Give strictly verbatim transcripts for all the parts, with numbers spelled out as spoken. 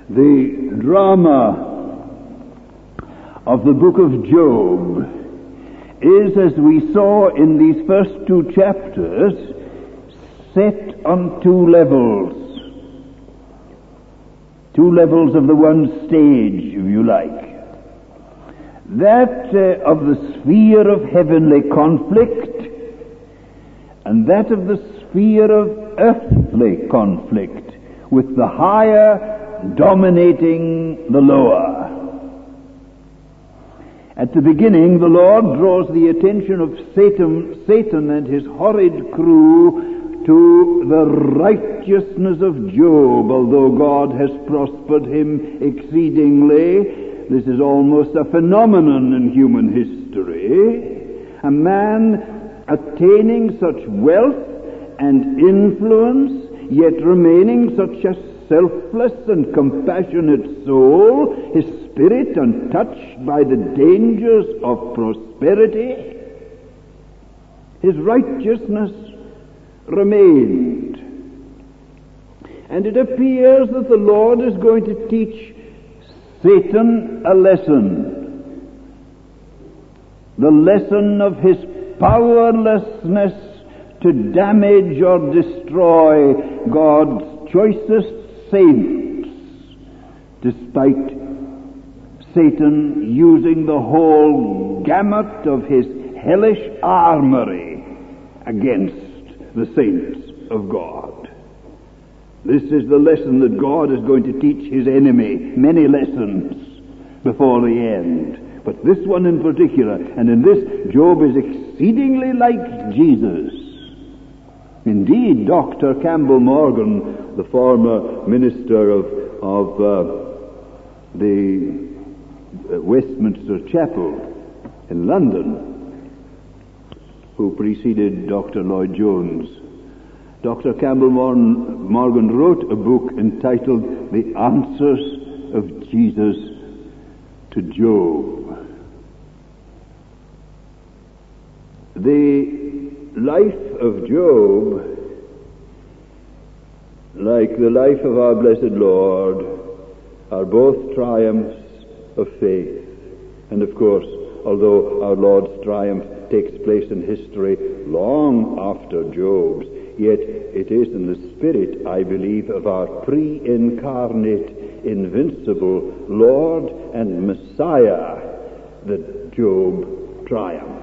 The drama of the book of Job is, as we saw in these first two chapters, set on two levels. Two levels of the one stage, if you like. That uh, of the sphere of heavenly conflict, and that of the sphere of earthly conflict, with the higher dominating the lower. At the beginning, the Lord draws the attention of Satan, Satan and his horrid crew to the righteousness of Job, although God has prospered him exceedingly. This is almost a phenomenon in human history. A man attaining such wealth and influence, yet remaining such a selfless and compassionate soul, his spirit untouched by the dangers of prosperity. His righteousness remained. And it appears that the Lord is going to teach Satan a lesson. The lesson of his powerlessness to damage or destroy God's choicest saints, despite Satan using the whole gamut of his hellish armory against the saints of God. This is the lesson that God is going to teach his enemy, many lessons before the end. But this one in particular, and in this Job is exceedingly like Jesus. Indeed, Doctor Campbell Morgan, the former minister of, of uh, the uh, Westminster Chapel in London, who preceded Doctor Lloyd Jones, Doctor Campbell Morgan wrote a book entitled The Answers of Jesus to Job. The life of Job, like the life of our blessed Lord, are both triumphs of faith. And of course, although our Lord's triumph takes place in history long after Job's, yet it is in the spirit, I believe, of our pre-incarnate, invincible Lord and Messiah that Job triumphed.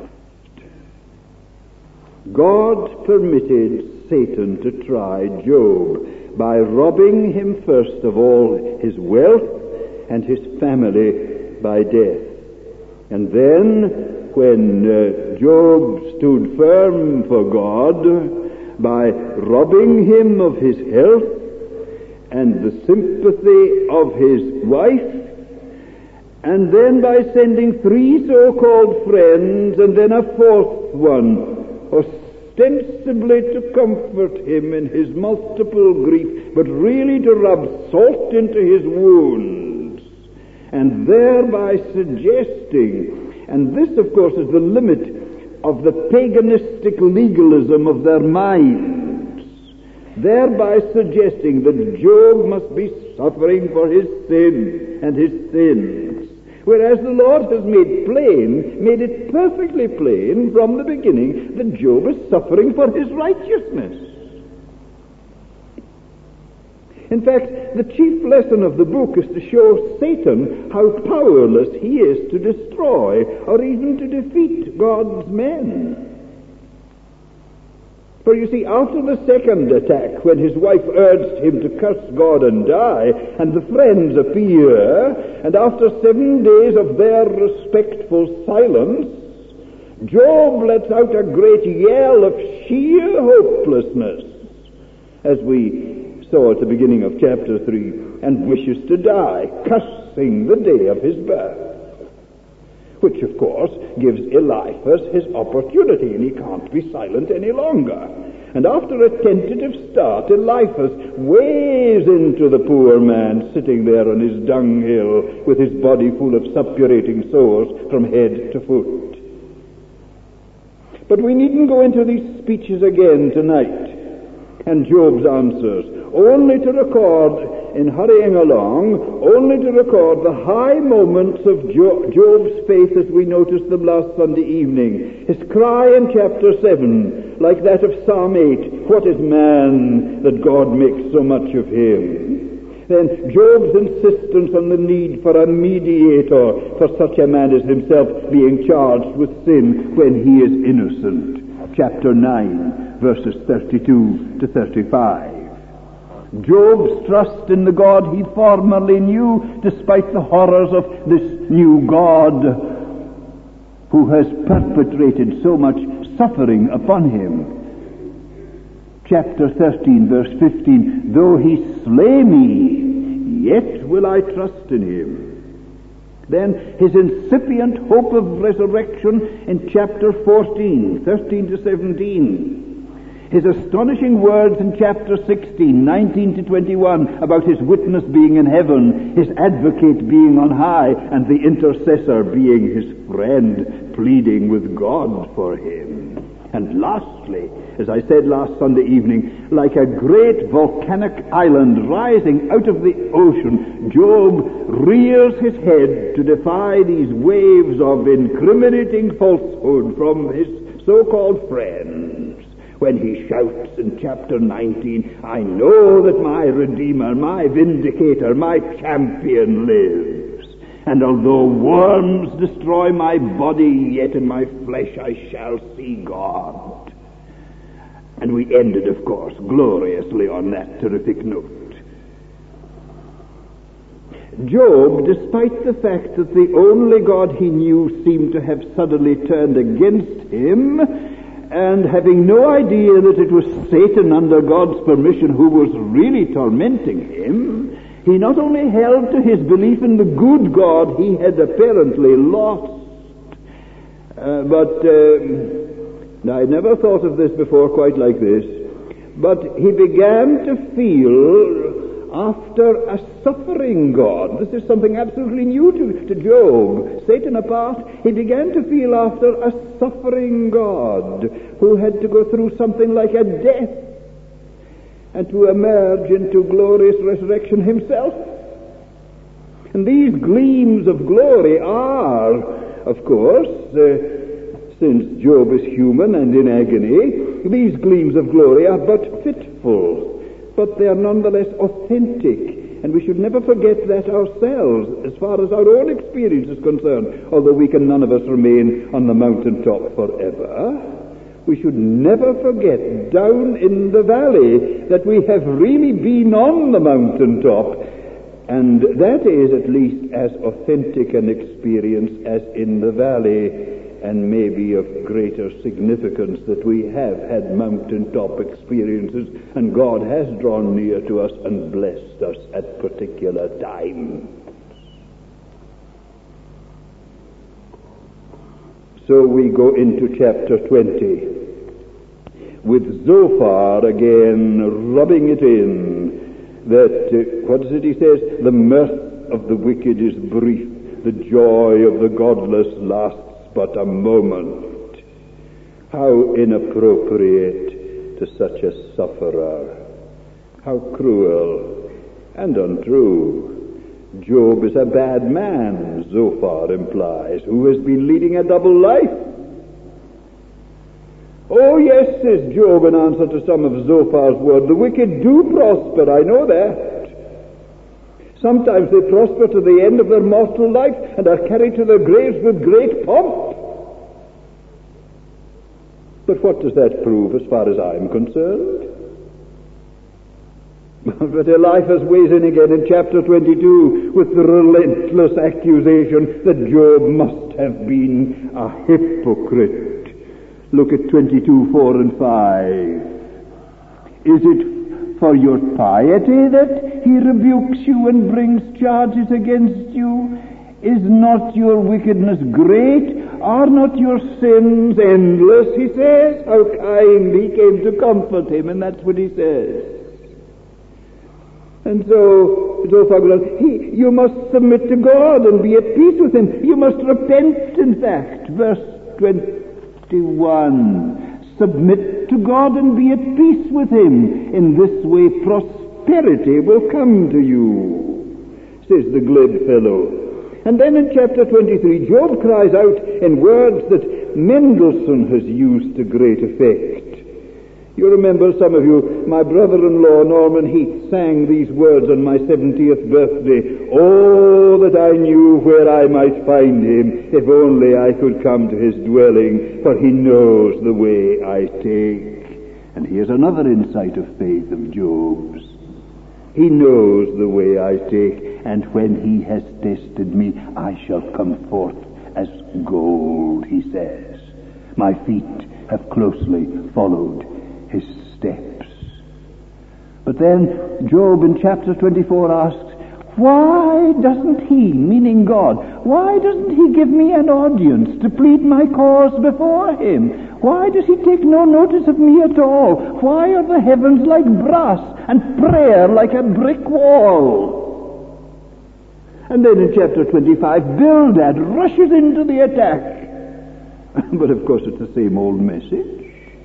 God permitted Satan to try Job by robbing him first of all his wealth and his family by death. And then, when uh, Job stood firm for God, by robbing him of his health and the sympathy of his wife, and then by sending three so-called friends and then a fourth one, ostensibly to comfort him in his multiple grief, but really to rub salt into his wounds, and thereby suggesting, and this of course is the limit of the paganistic legalism of their minds, thereby suggesting that Job must be suffering for his sin and his sins, whereas the Lord has made plain, made it perfectly plain from the beginning that Job is suffering for his righteousness. In fact, the chief lesson of the book is to show Satan how powerless he is to destroy or even to defeat God's men. For you see, after the second attack, when his wife urged him to curse God and die, and the friends appear, and after seven days of their respectful silence, Job lets out a great yell of sheer hopelessness, as we saw at the beginning of chapter three, and wishes to die, cursing the day of his birth. Which, of course, gives Eliphaz his opportunity, and he can't be silent any longer. And after a tentative start, Eliphaz weighs into the poor man sitting there on his dunghill with his body full of suppurating sores from head to foot. But we needn't go into these speeches again tonight and Job's answers, only to record in hurrying along, only to record the high moments of Jo- Job's faith as we noticed them last Sunday evening. His cry in chapter seven, like that of Psalm eight, "What is man that God makes so much of him?" Then Job's insistence on the need for a mediator for such a man as himself being charged with sin when he is innocent. Chapter nine, verses thirty-two to thirty-five. Job's trust in the God he formerly knew, despite the horrors of this new God who has perpetrated so much suffering upon him. Chapter thirteen, verse fifteen, "Though he slay me, yet will I trust in him." Then his incipient hope of resurrection in chapter fourteen, thirteen to seventeen. His astonishing words in chapter sixteen, nineteen to twenty-one, about his witness being in heaven, his advocate being on high, and the intercessor being his friend, pleading with God for him. And lastly, as I said last Sunday evening, like a great volcanic island rising out of the ocean, Job rears his head to defy these waves of incriminating falsehood from his so-called friends, when he shouts in chapter nineteen, "I know that my Redeemer, my Vindicator, my Champion lives. And although worms destroy my body, yet in my flesh I shall see God." And we ended, of course, gloriously on that terrific note. Job, despite the fact that the only God he knew seemed to have suddenly turned against him, and having no idea that it was Satan under God's permission who was really tormenting him, he not only held to his belief in the good God he had apparently lost, uh, but uh, I never thought of this before quite like this, but he began to feel after a suffering God. This is something absolutely new to, to Job. Satan apart, he began to feel after a suffering God who had to go through something like a death and to emerge into glorious resurrection himself. And these gleams of glory are, of course, uh, since Job is human and in agony, these gleams of glory are but fitful, but they are nonetheless authentic. And we should never forget that ourselves, as far as our own experience is concerned, although we can none of us remain on the mountaintop forever. We should never forget down in the valley that we have really been on the mountaintop, and that is at least as authentic an experience as in the valley, and maybe of greater significance that we have had mountaintop experiences, and God has drawn near to us and blessed us at particular times. So we go into chapter twenty, with Zophar again rubbing it in, that, uh, what is it he says? The mirth of the wicked is brief, the joy of the godless lasts but a moment. How inappropriate to such a sufferer. How cruel and untrue. Job is a bad man, Zophar implies, who has been leading a double life. Oh yes, says Job in answer to some of Zophar's words, the wicked do prosper, I know that. Sometimes they prosper to the end of their mortal life and are carried to their graves with great pomp. But what does that prove as far as I'm concerned? But Eliphaz weighs in again in chapter twenty-two with the relentless accusation that Job must have been a hypocrite. Look at twenty-two, four and five. Is it for your piety that he rebukes you and brings charges against you? Is not your wickedness great? Are not your sins endless? He says. How kind he came to comfort him, and that's what he says. And so, Zophar goes on, he, you must submit to God and be at peace with him. You must repent, in fact. Verse twenty-one. Submit to God and be at peace with him. In this way, prosperity prosperity will come to you, says the glib fellow. And then in chapter twenty-three, Job cries out in words that Mendelssohn has used to great effect. You remember, some of you, my brother-in-law Norman Heath sang these words on my seventieth birthday. Oh, that I knew where I might find him, if only I could come to his dwelling, for he knows the way I take. And here's another insight of faith of Job's. He knows the way I take, and when he has tested me, I shall come forth as gold, he says. My feet have closely followed his steps. But then Job in chapter twenty-four asks, why doesn't he, meaning God, why doesn't he give me an audience to plead my cause before him? Why does he take no notice of me at all? Why are the heavens like brass and prayer like a brick wall? And then in chapter twenty-five, Bildad rushes into the attack. But of course it's the same old message.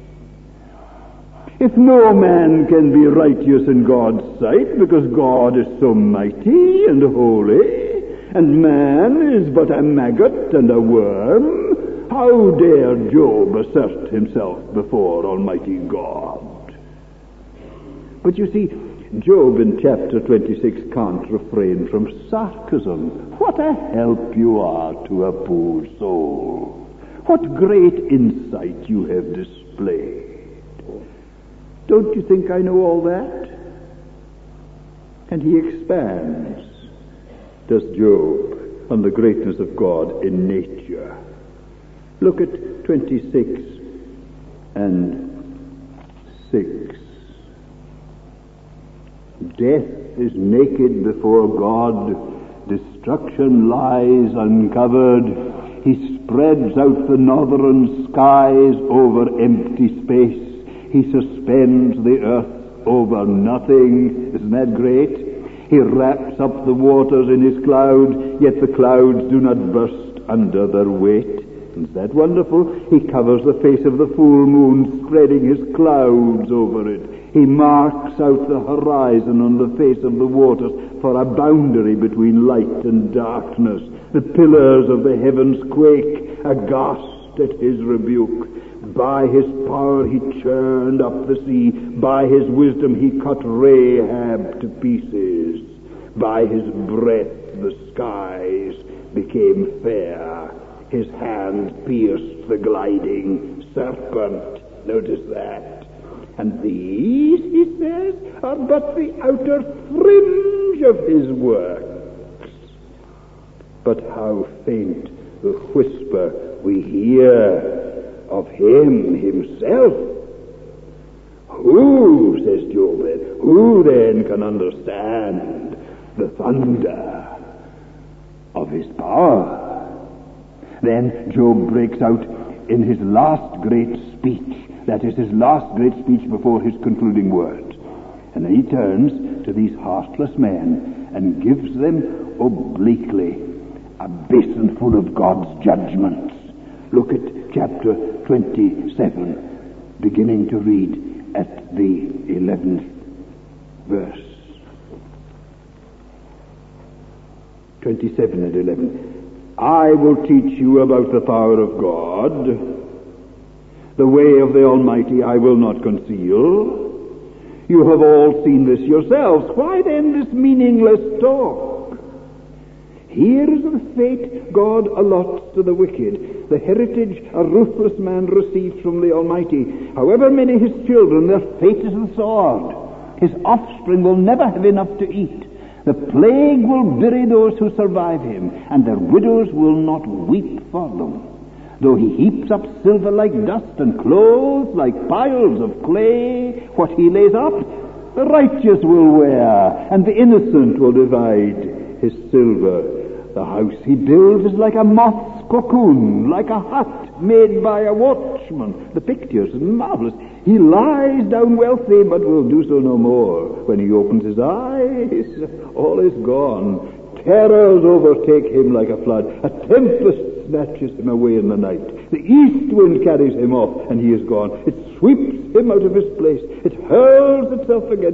If no man can be righteous in God's sight, because God is so mighty and holy, and man is but a maggot and a worm, how dare Job assert himself before Almighty God? But you see, Job in chapter twenty-six can't refrain from sarcasm. What a help you are to a poor soul. What great insight you have displayed. Don't you think I know all that? And he expands, does Job, on the greatness of God in nature. Look at twenty-six and six. Death is naked before God, destruction lies uncovered. He spreads out the northern skies over empty space. He suspends the earth over nothing. Isn't that great? He wraps up the waters in his cloud, yet the clouds do not burst under their weight. Isn't that wonderful? He covers the face of the full moon, spreading his clouds over it. He marks out the horizon on the face of the waters for a boundary between light and darkness. The pillars of the heavens quake, aghast at his rebuke. By his power he churned up the sea. By his wisdom he cut Rahab to pieces. By his breath the skies became fair. His hand pierced the gliding serpent. Notice that. And these, he says, are but the outer fringe of his works. But how faint the whisper we hear of him himself. Who, says Job, who then can understand the thunder of his power? Then Job breaks out in his last great speech. That is his last great speech before his concluding words. And then he turns to these heartless men and gives them obliquely a basin full of God's judgments. Look at chapter twenty-seven, beginning to read at the eleventh verse. twenty-seven and eleven. I will teach you about the power of God. The way of the Almighty I will not conceal. You have all seen this yourselves. Why then this meaningless talk? Here is the fate God allots to the wicked, the heritage a ruthless man receives from the Almighty. However many his children, their fate is the sword. His offspring will never have enough to eat. The plague will bury those who survive him, and their widows will not weep for them. Though he heaps up silver like dust and clothes like piles of clay, what he lays up, the righteous will wear, and the innocent will divide his silver. The house he builds is like a moth's cocoon, like a hut made by a watchman. The picture's marvelous. He lies down wealthy, but will do so no more. When he opens his eyes, all is gone. Terrors overtake him like a flood. A tempest snatches him away in the night. The east wind carries him off, and he is gone. It sweeps him out of his place. It hurls itself against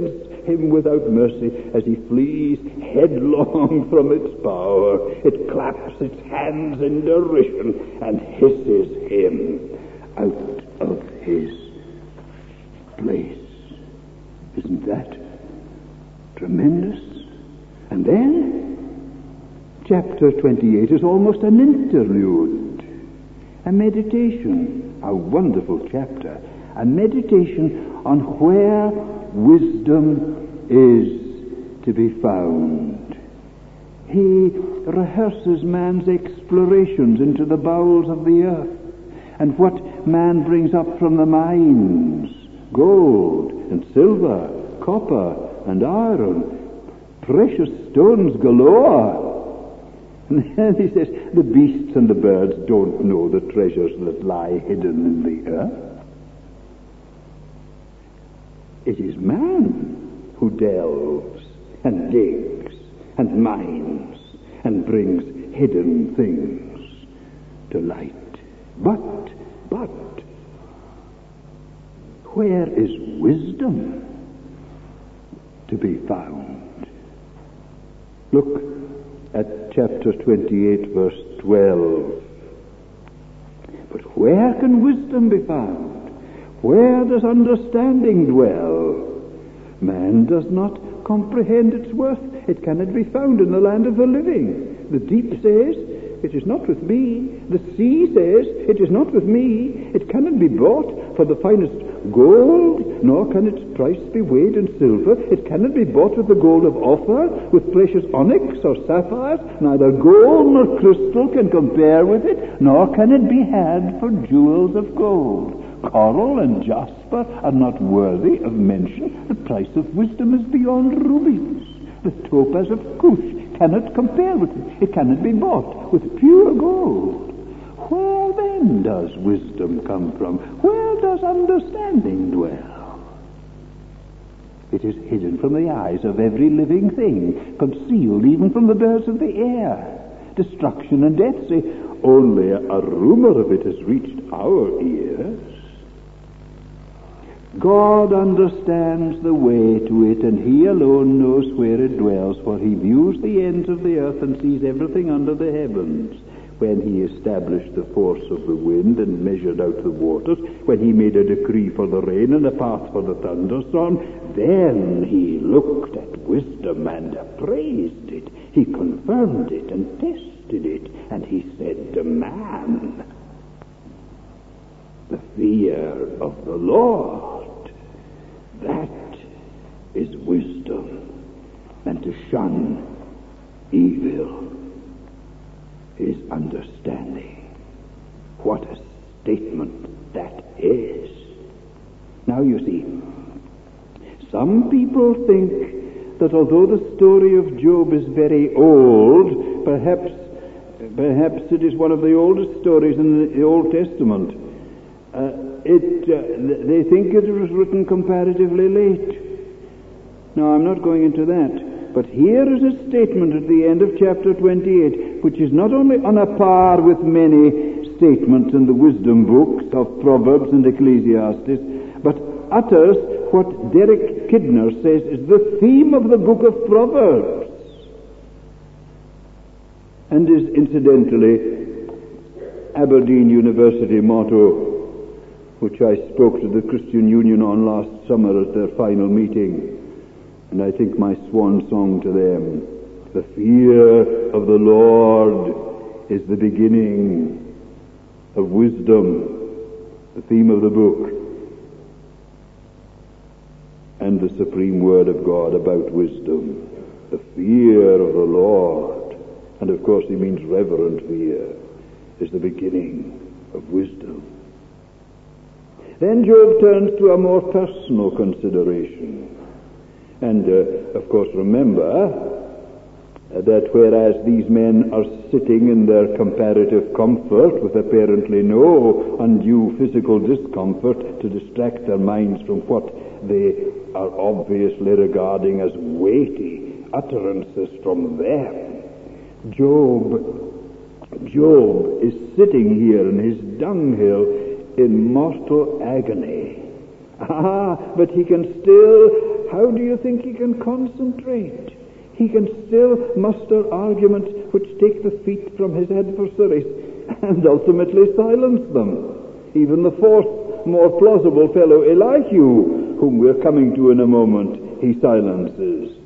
him without mercy as he flees headlong from its power. It claps its hands in derision and hisses him out of his place. Isn't that tremendous? And then, chapter twenty-eight is almost an interlude, a meditation, a wonderful chapter, a meditation on where wisdom is to be found. He rehearses man's explorations into the bowels of the earth and what man brings up from the mines, gold and silver, copper and iron, precious stones galore. And then he says, the beasts and the birds don't know the treasures that lie hidden in the earth. It is man who delves and digs and mines and brings hidden things to light. But, but, where is wisdom to be found? Look at chapter twenty-eight, verse twelve. But where can wisdom be found? Where does understanding dwell? Man does not comprehend its worth. It cannot be found in the land of the living. The deep says, it is not with me. The sea says, it is not with me. It cannot be bought for the finest gold, nor can its price be weighed in silver. It cannot be bought with the gold of Ophir, with precious onyx or sapphires. Neither gold nor crystal can compare with it, nor can it be had for jewels of gold. Coral and jasper are not worthy of mention. The price of wisdom is beyond rubies. The topaz of Cush cannot compare with it. It cannot be bought with pure gold. Where then does wisdom come from? Where does understanding dwell? It is hidden from the eyes of every living thing, concealed even from the birds of the air. Destruction and death say, only a rumor of it has reached our ears. God understands the way to it, and he alone knows where it dwells, for he views the ends of the earth and sees everything under the heavens. When he established the force of the wind and measured out the waters, when he made a decree for the rain and a path for the thunderstorm, then he looked at wisdom and appraised it. He confirmed it and tested it, and he said to man, the fear of the Lord, that is wisdom, and to shun evil is understanding. What a statement that is. Now you see, some people think that although the story of Job is very old, perhaps perhaps it is one of the oldest stories in the Old Testament. Uh, it, uh, they think it was written comparatively late. Now, I'm not going into that, but here is a statement at the end of chapter twenty-eight, which is not only on a par with many statements in the wisdom books of Proverbs and Ecclesiastes, but utters what Derek Kidner says is the theme of the book of Proverbs, and is incidentally Aberdeen University motto, which I spoke to the Christian Union on last summer at their final meeting, and I think my swan song to them. The fear of the Lord is the beginning of wisdom, the theme of the book, and the supreme word of God about wisdom. The fear of the Lord, and of course he means reverent fear, is the beginning of wisdom. Then Job turns to a more personal consideration. And, uh, of course, remember uh, that whereas these men are sitting in their comparative comfort with apparently no undue physical discomfort to distract their minds from what they are obviously regarding as weighty utterances from them, Job, Job is sitting here in his dunghill in mortal agony. Ah, but he can still how do you think he can concentrate? He can still muster arguments which take the feet from his adversaries and ultimately silence them. Even the fourth, more plausible fellow, Elihu, whom we're coming to in a moment, he silences.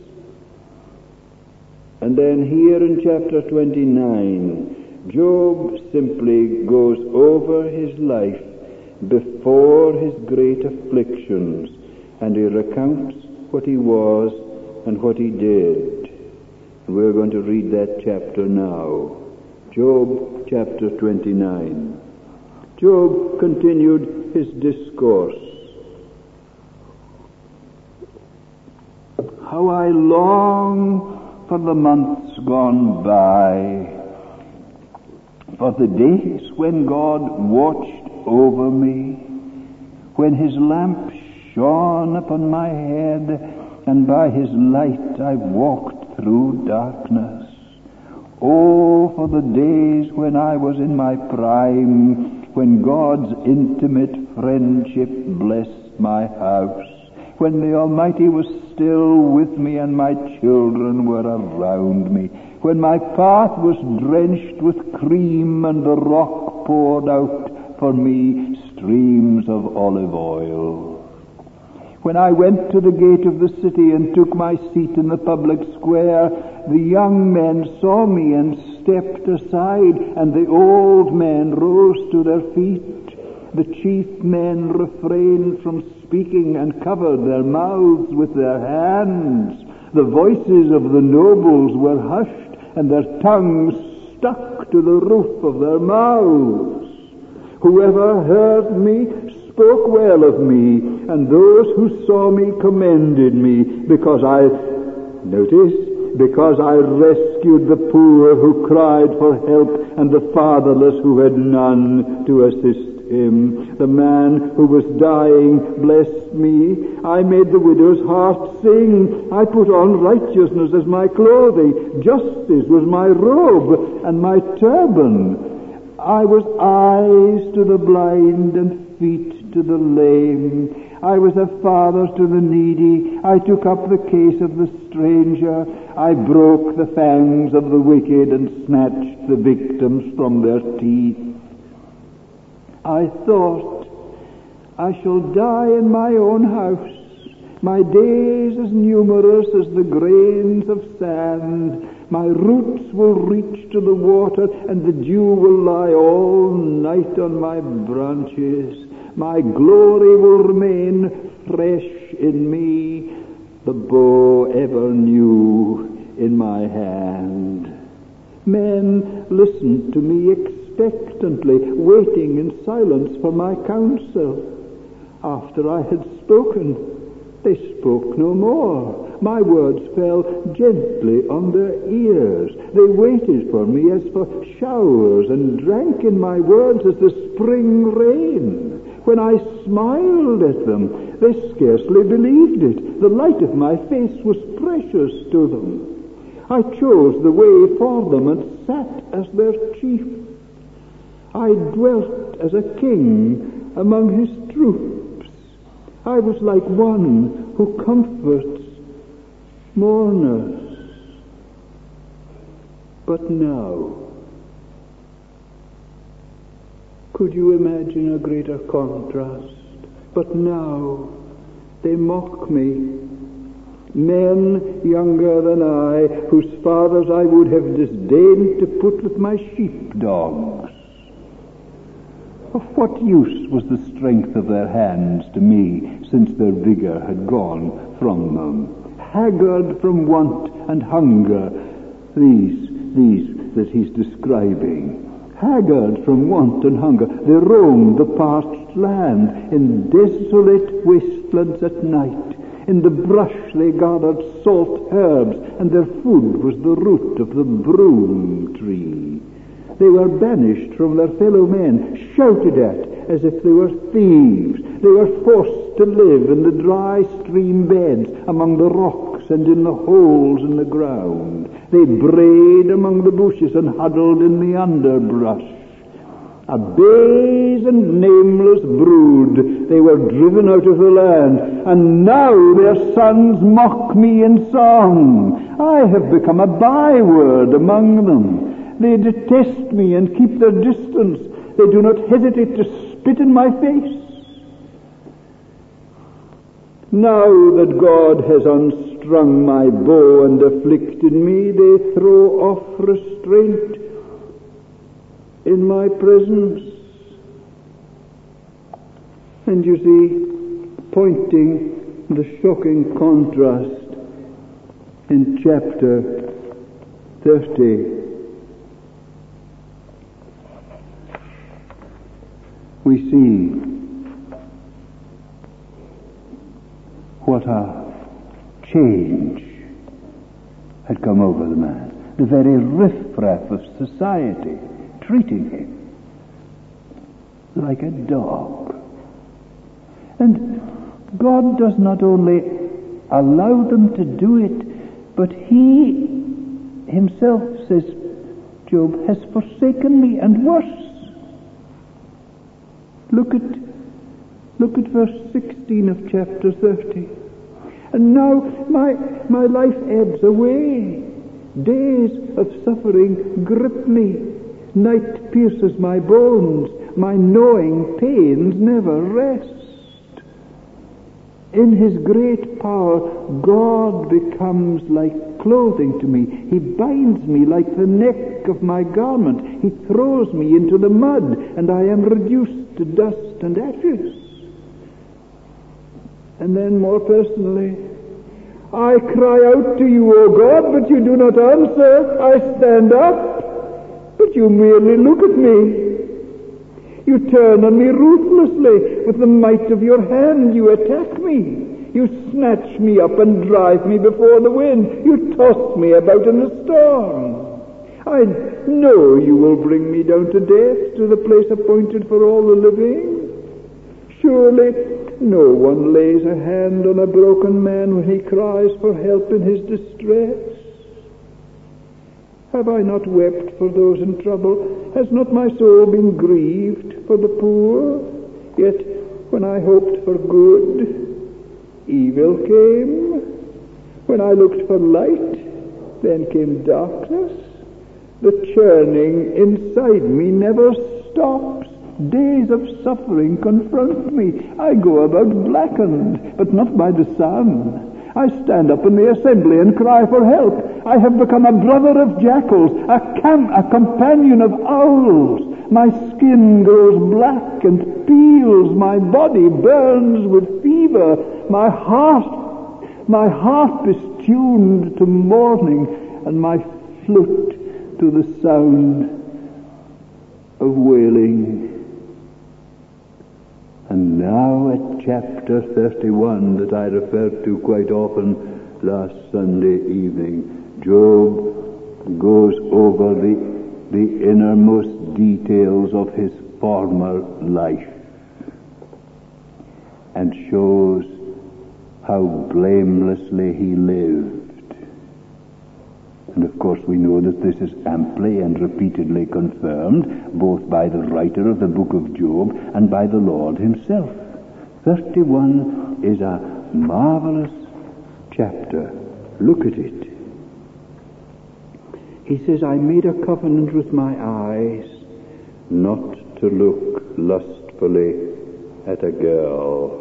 And then here in chapter twenty-nine, Job simply goes over his life before his great afflictions, and he recounts what he was and what he did. And we're going to read that chapter now. Job chapter twenty-nine. Job continued his discourse. How I long for the months gone by, for the days when God watched over me, when his lamp shone upon my head, and by his light I walked through darkness. Oh, for the days when I was in my prime, when God's intimate friendship blessed my house, when the Almighty was still with me and my children were around me, when my path was drenched with cream and the rock poured out for me streams of olive oil. When I went to the gate of the city and took my seat in the public square, the young men saw me and stepped aside, and the old men rose to their feet. The chief men refrained from speaking and covered their mouths with their hands. The voices of the nobles were hushed, and their tongues stuck to the roof of their mouths. Whoever heard me spoke well of me, and those who saw me commended me, because I, notice, because I rescued the poor who cried for help, and the fatherless who had none to assist him. The man who was dying blessed me. I made the widow's heart sing. I put on righteousness as my clothing. Justice was my robe and my turban. I was eyes to the blind and feet to the lame. I was a father to the needy. I took up the case of the stranger. I broke the fangs of the wicked and snatched the victims from their teeth. I thought, I shall die in my own house, my days as numerous as the grains of sand. My roots will reach to the water, and the dew will lie all night on my branches. My glory will remain fresh in me, the bow ever new in my hand. Men listened to me expectantly, waiting in silence for my counsel. After I had spoken, they spoke no more. My words fell gently on their ears. They waited for me as for showers, and drank in my words as the spring rain. When I smiled at them, they scarcely believed it. The light of my face was precious to them. I chose the way for them and sat as their chief. I dwelt as a king among his troops. I was like one who comforts mourners. But now, could you imagine a greater contrast? But now, they mock me. Men younger than I, whose fathers I would have disdained to put with my sheepdogs. Of what use was the strength of their hands to me, since their vigor had gone from them? Haggard from want and hunger, these, these that he's describing. Haggard from want and hunger, they roamed the parched land, in desolate wastelands at night. In the brush they gathered salt herbs, and their food was the root of the broom tree. They were banished from their fellow men, shouted at as if they were thieves. They were forced to live in the dry stream beds, among the rocks and in the holes in the ground. They brayed among the bushes and huddled in the underbrush. A base and nameless brood, they were driven out of the land, and now their sons mock me in song. I have become a byword among them. They detest me and keep their distance. They do not hesitate to spit in my face. Now that God has unstrung my bow and afflicted me, they throw off restraint in my presence. And you see, pointing the shocking contrast in chapter thirty, we see what a change had come over the man. The very riffraff of society treating him like a dog. And God does not only allow them to do it, but he himself, says Job, has forsaken me, and worse. Look at look at verse sixteen of chapter thirty. And now my my life ebbs away. Days of suffering grip me. Night pierces my bones. My gnawing pains never rest. In his great power, God becomes like clothing to me. He binds me like the neck of my garment. He throws me into the mud, and I am reduced to dust and ashes. And then more personally, I cry out to you, O God, but you do not answer. I stand up, but you merely look at me. You turn on me ruthlessly. With the might of your hand you attack me. You snatch me up and drive me before the wind. You toss me about in the storm. I know you will bring me down to death, to the place appointed for all the living. Surely no one lays a hand on a broken man when he cries for help in his distress. Have I not wept for those in trouble? Has not my soul been grieved for the poor? Yet when I hoped for good, evil came. When I looked for light, then came darkness. The churning inside me never stops. Days of suffering confront me. I go about blackened, but not by the sun. I stand up in the assembly and cry for help. I have become a brother of jackals, a, cam- a companion of owls. My skin grows black and peels. My body burns with fever. My heart, my harp is tuned to mourning, and my flute to the sound of wailing. And now at chapter thirty-one, that I referred to quite often last Sunday evening, Job goes over the, the innermost details of his former life and shows how blamelessly he lived. And of course we know that this is amply and repeatedly confirmed both by the writer of the book of Job and by the Lord himself. thirty-one is a marvelous chapter. Look at it. He says, I made a covenant with my eyes not to look lustfully at a girl.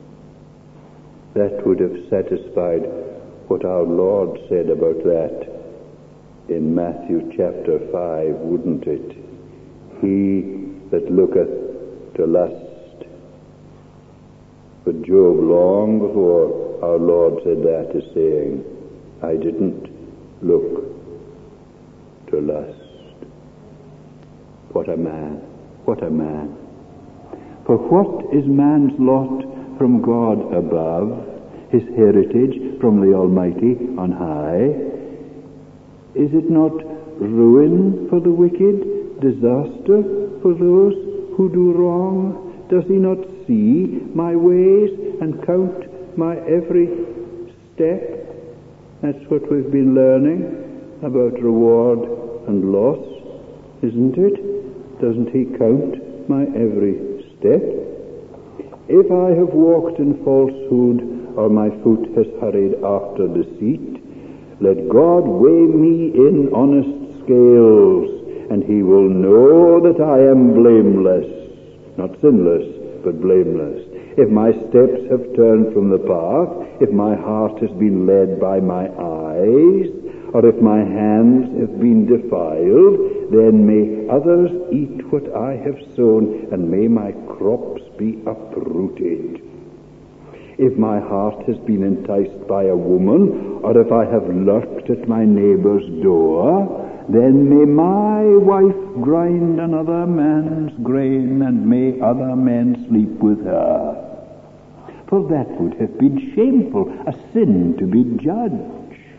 That would have satisfied what our Lord said about that in Matthew chapter five, wouldn't it? He that looketh to lust. But Job, long before our Lord said that, is saying, I didn't look to lust. What a man, what a man. For what is man's lot from God above, his heritage from the Almighty on high? Is it not ruin for the wicked, disaster for those who do wrong? Does he not see my ways and count my every step? That's what we've been learning about reward and loss, isn't it? Doesn't he count my every step? If I have walked in falsehood, or my foot has hurried after deceit, let God weigh me in honest scales, and he will know that I am blameless, not sinless, but blameless. If my steps have turned from the path, if my heart has been led by my eyes, or if my hands have been defiled, then may others eat what I have sown, and may my crops be uprooted. If my heart has been enticed by a woman, or if I have lurked at my neighbor's door, then may my wife grind another man's grain, and may other men sleep with her. For that would have been shameful, a sin to be judged.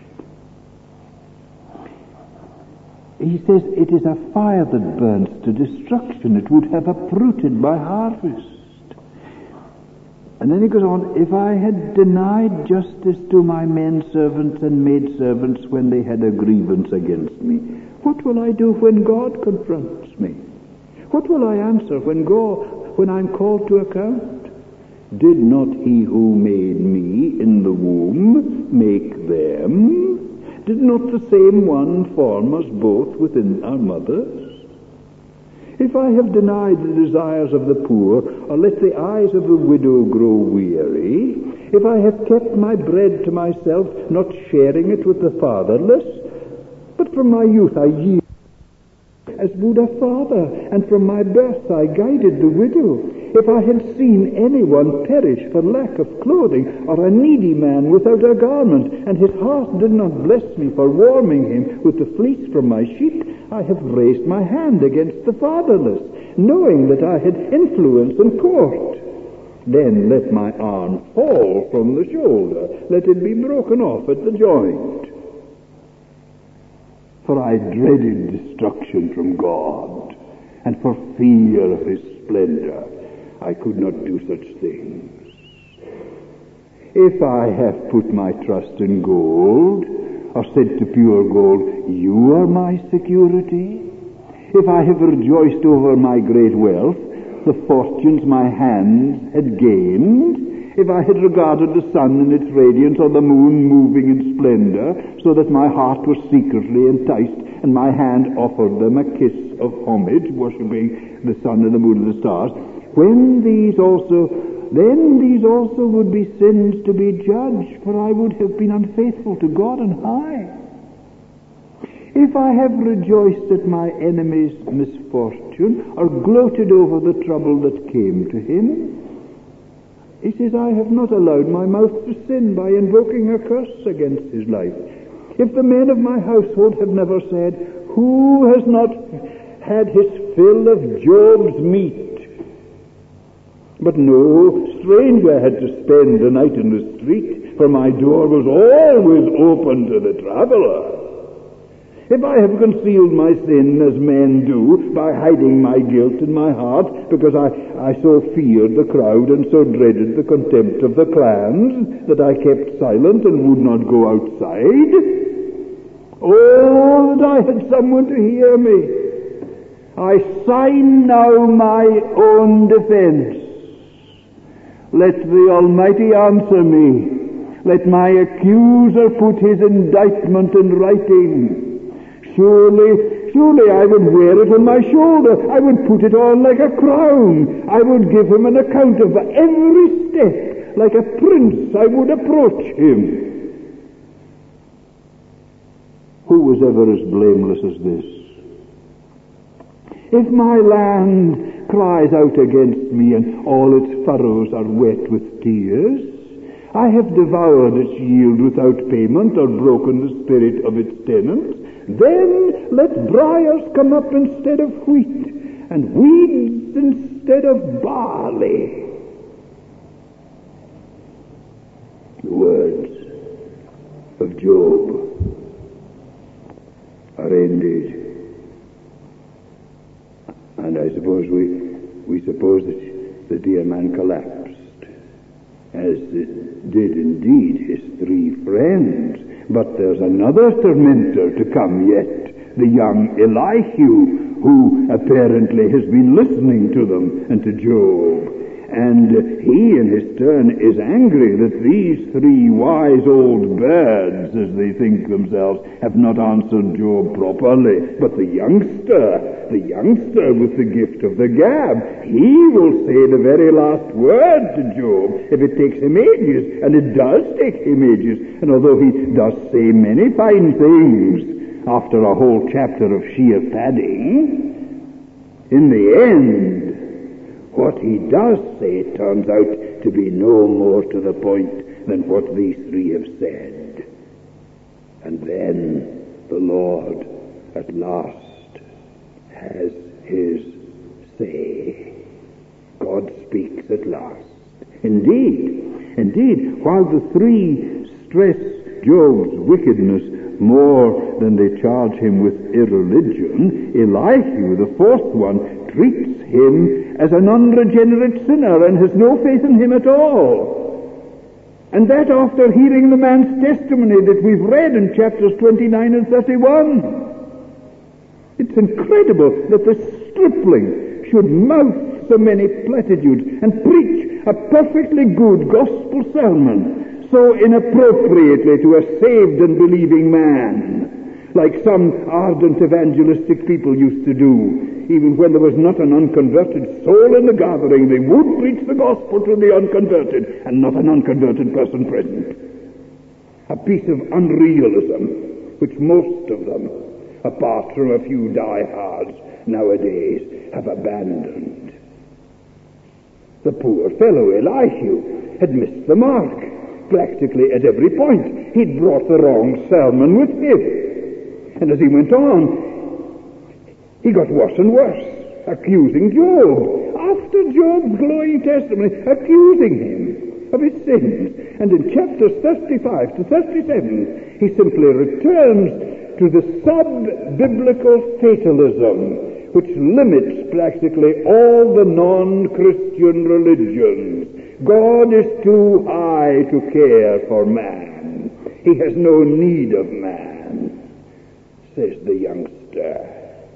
He says, it is a fire that burns to destruction. It would have uprooted my harvest. And then he goes on, if I had denied justice to my men servants and maid servants when they had a grievance against me, what will I do when God confronts me? What will I answer when God, when I'm called to account? Did not he who made me in the womb make them? Did not the same one form us both within our mothers? If I have denied the desires of the poor, or let the eyes of the widow grow weary, if I have kept my bread to myself, not sharing it with the fatherless, but from my youth I yield as would a father, and from my birth I guided the widow. If I had seen anyone perish for lack of clothing, or a needy man without a garment, and his heart did not bless me for warming him with the fleece from my sheep, I have raised my hand against the fatherless, knowing that I had influence in court. Then let my arm fall from the shoulder, let it be broken off at the joint. For I dreaded destruction from God, and for fear of his splendor I could not do such things. If I have put my trust in gold, or said to pure gold, you are my security, if I have rejoiced over my great wealth, the fortunes my hands had gained, if I had regarded the sun in its radiance, or the moon moving in splendor, so that my heart was secretly enticed, and my hand offered them a kiss of homage, worshipping the sun and the moon and the stars, when these also, then these also would be sins to be judged, for I would have been unfaithful to God on high. If I have rejoiced at my enemy's misfortune, or gloated over the trouble that came to him, he says, I have not allowed my mouth to sin by invoking a curse against his life. If the men of my household have never said, who has not had his fill of Job's meat? But no stranger had to spend the night in the street, for my door was always open to the traveler. If I have concealed my sin as men do, by hiding my guilt in my heart, because I, I so feared the crowd and so dreaded the contempt of the clans, that I kept silent and would not go outside, oh, that I had someone to hear me. I sign now my own defense. Let the Almighty answer me. Let my accuser put his indictment in writing. Surely, surely I would wear it on my shoulder. I would put it on like a crown. I would give him an account of every step. Like a prince, I would approach him. Who was ever as blameless as this? If my land cries out against me and all its furrows are wet with tears, I have devoured its yield without payment or broken the spirit of its tenants, then let briars come up instead of wheat, and weeds instead of barley. The words of Job are ended. And I suppose we we suppose that the dear man collapsed, as did indeed his three friends. But there's another tormentor to come yet, the young Elihu, who apparently has been listening to them and to Job. And he, in his turn, is angry that these three wise old birds, as they think themselves, have not answered Job properly. But the youngster, the youngster with the gift of the gab, he will say the very last word to Job, if it takes him ages, and it does take him ages. And although he does say many fine things after a whole chapter of sheer padding, in the end, what he does say turns out to be no more to the point than what these three have said. And then the Lord at last has his say. God speaks at last. Indeed, indeed, while the three stress Job's wickedness more than they charge him with irreligion, Elihu, the fourth one, treats him as an unregenerate sinner and has no faith in him at all. And that after hearing the man's testimony that we've read in chapters twenty-nine and thirty-one. It's incredible that the stripling should mouth so many platitudes and preach a perfectly good gospel sermon so inappropriately to a saved and believing man, like some ardent evangelistic people used to do. Even when there was not an unconverted soul in the gathering, they would preach the gospel to the unconverted, and not an unconverted person present. A piece of unrealism, which most of them, apart from a few diehards nowadays, have abandoned. The poor fellow Elihu had missed the mark, practically at every point. He'd brought the wrong sermon with him. And as he went on, he got worse and worse, accusing Job, after Job's glowing testimony, accusing him of his sins. And in chapters thirty-five to thirty-seven, he simply returns to the sub-biblical fatalism, which limits practically all the non-Christian religions. God is too high to care for man. He has no need of man, says the youngster.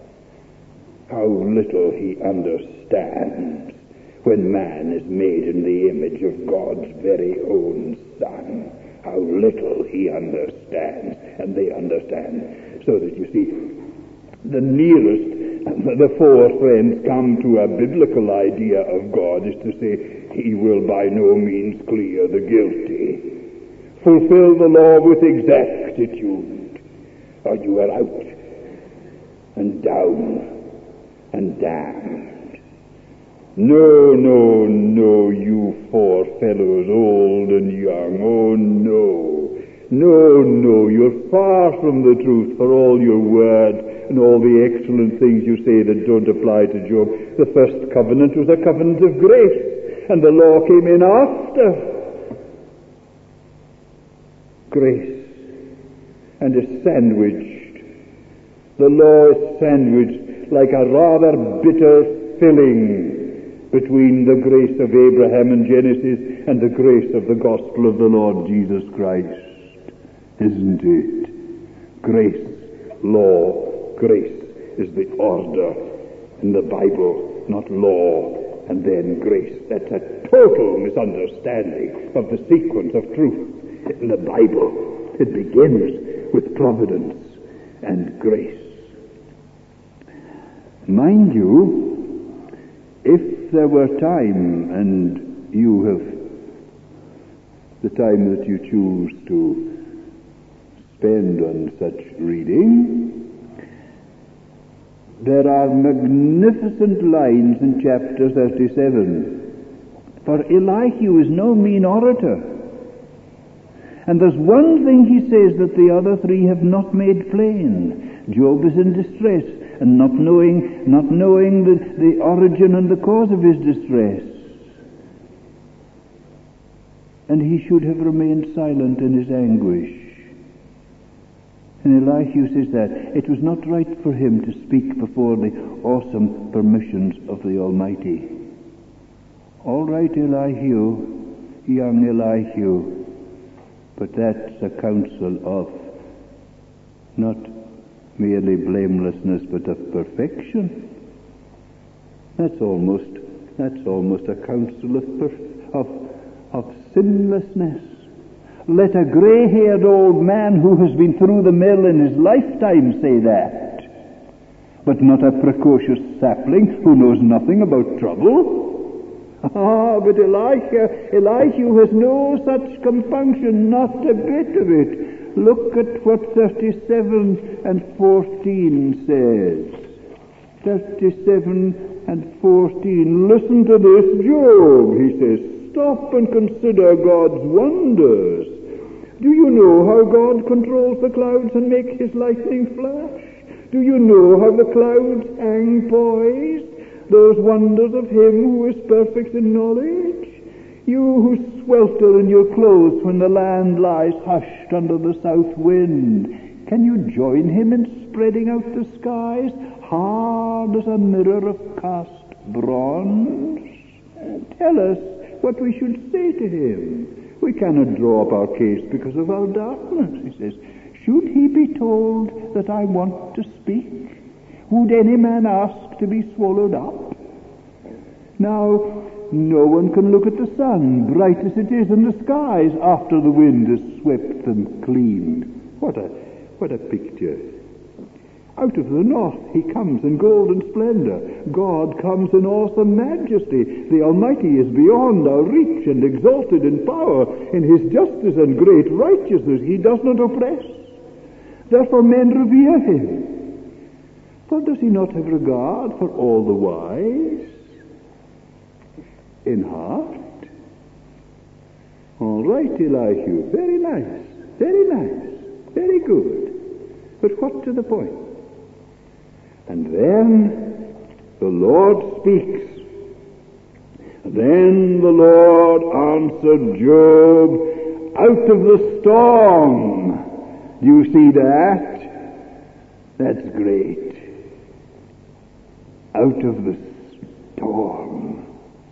How little he understands when man is made in the image of God's very own Son. How little he understands, and they understand. So that you see, the nearest the four friends come to a biblical idea of God is to say, he will by no means clear the guilty. Fulfill the law with exactitude, or you are out and down and damned. No, no, no, you four fellows, old and young, oh no. No, no, you're far from the truth for all your words and all the excellent things you say that don't apply to Job. The first covenant was a covenant of grace, and the law came in after. Grace, and is sandwiched. The law is sandwiched like a rather bitter filling between the grace of Abraham in Genesis and the grace of the gospel of the Lord Jesus Christ. Isn't it? Grace, law, grace is the order in the Bible, not law and then grace. That's a total misunderstanding of the sequence of truth in the Bible. It begins with providence and grace. Mind you, if there were time, and you have the time that you choose to spend on such reading, there are magnificent lines in chapter thirty-seven. For Elihu is no mean orator. And there's one thing he says that the other three have not made plain. Job is in distress, and not knowing, not knowing the, the origin and the cause of his distress. And he should have remained silent in his anguish. And Elihu says that it was not right for him to speak before the awesome permissions of the Almighty. All right, Elihu, young Elihu, but that's a counsel of not merely blamelessness, but of perfection. That's almost that's almost a counsel of per, of of sinlessness. Let a grey-haired old man who has been through the mill in his lifetime say that, but not a precocious sapling who knows nothing about trouble. Ah, but Elisha, Elihu has no such compunction, not a bit of it. Look at what thirty-seven and fourteen says. thirty-seven and fourteen. Listen to this, Job, he says. Stop and consider God's wonders. Do you know how God controls the clouds and makes his lightning flash? Do you know how the clouds hang poised? Those wonders of him who is perfect in knowledge? You who swelter in your clothes when the land lies hushed under the south wind, can you join him in spreading out the skies, hard as a mirror of cast bronze? Tell us what we should say to him. We cannot draw up our case because of our darkness, he says. Should he be told that I want to speak? Would any man ask to be swallowed up? Now, no one can look at the sun, bright as it is in the skies, after the wind has swept them clean. What a, what a picture. Out of the north he comes in golden splendor. God comes in awesome majesty. The Almighty is beyond our reach and exalted in power. In his justice and great righteousness he does not oppress. Therefore men revere him. For does he not have regard for all the wise in heart? All right, Elihu, very nice, very nice, very good. But what to the point? And then the Lord speaks. Then the Lord answered Job out of the storm. Do you see that? That's great. Out of the storm.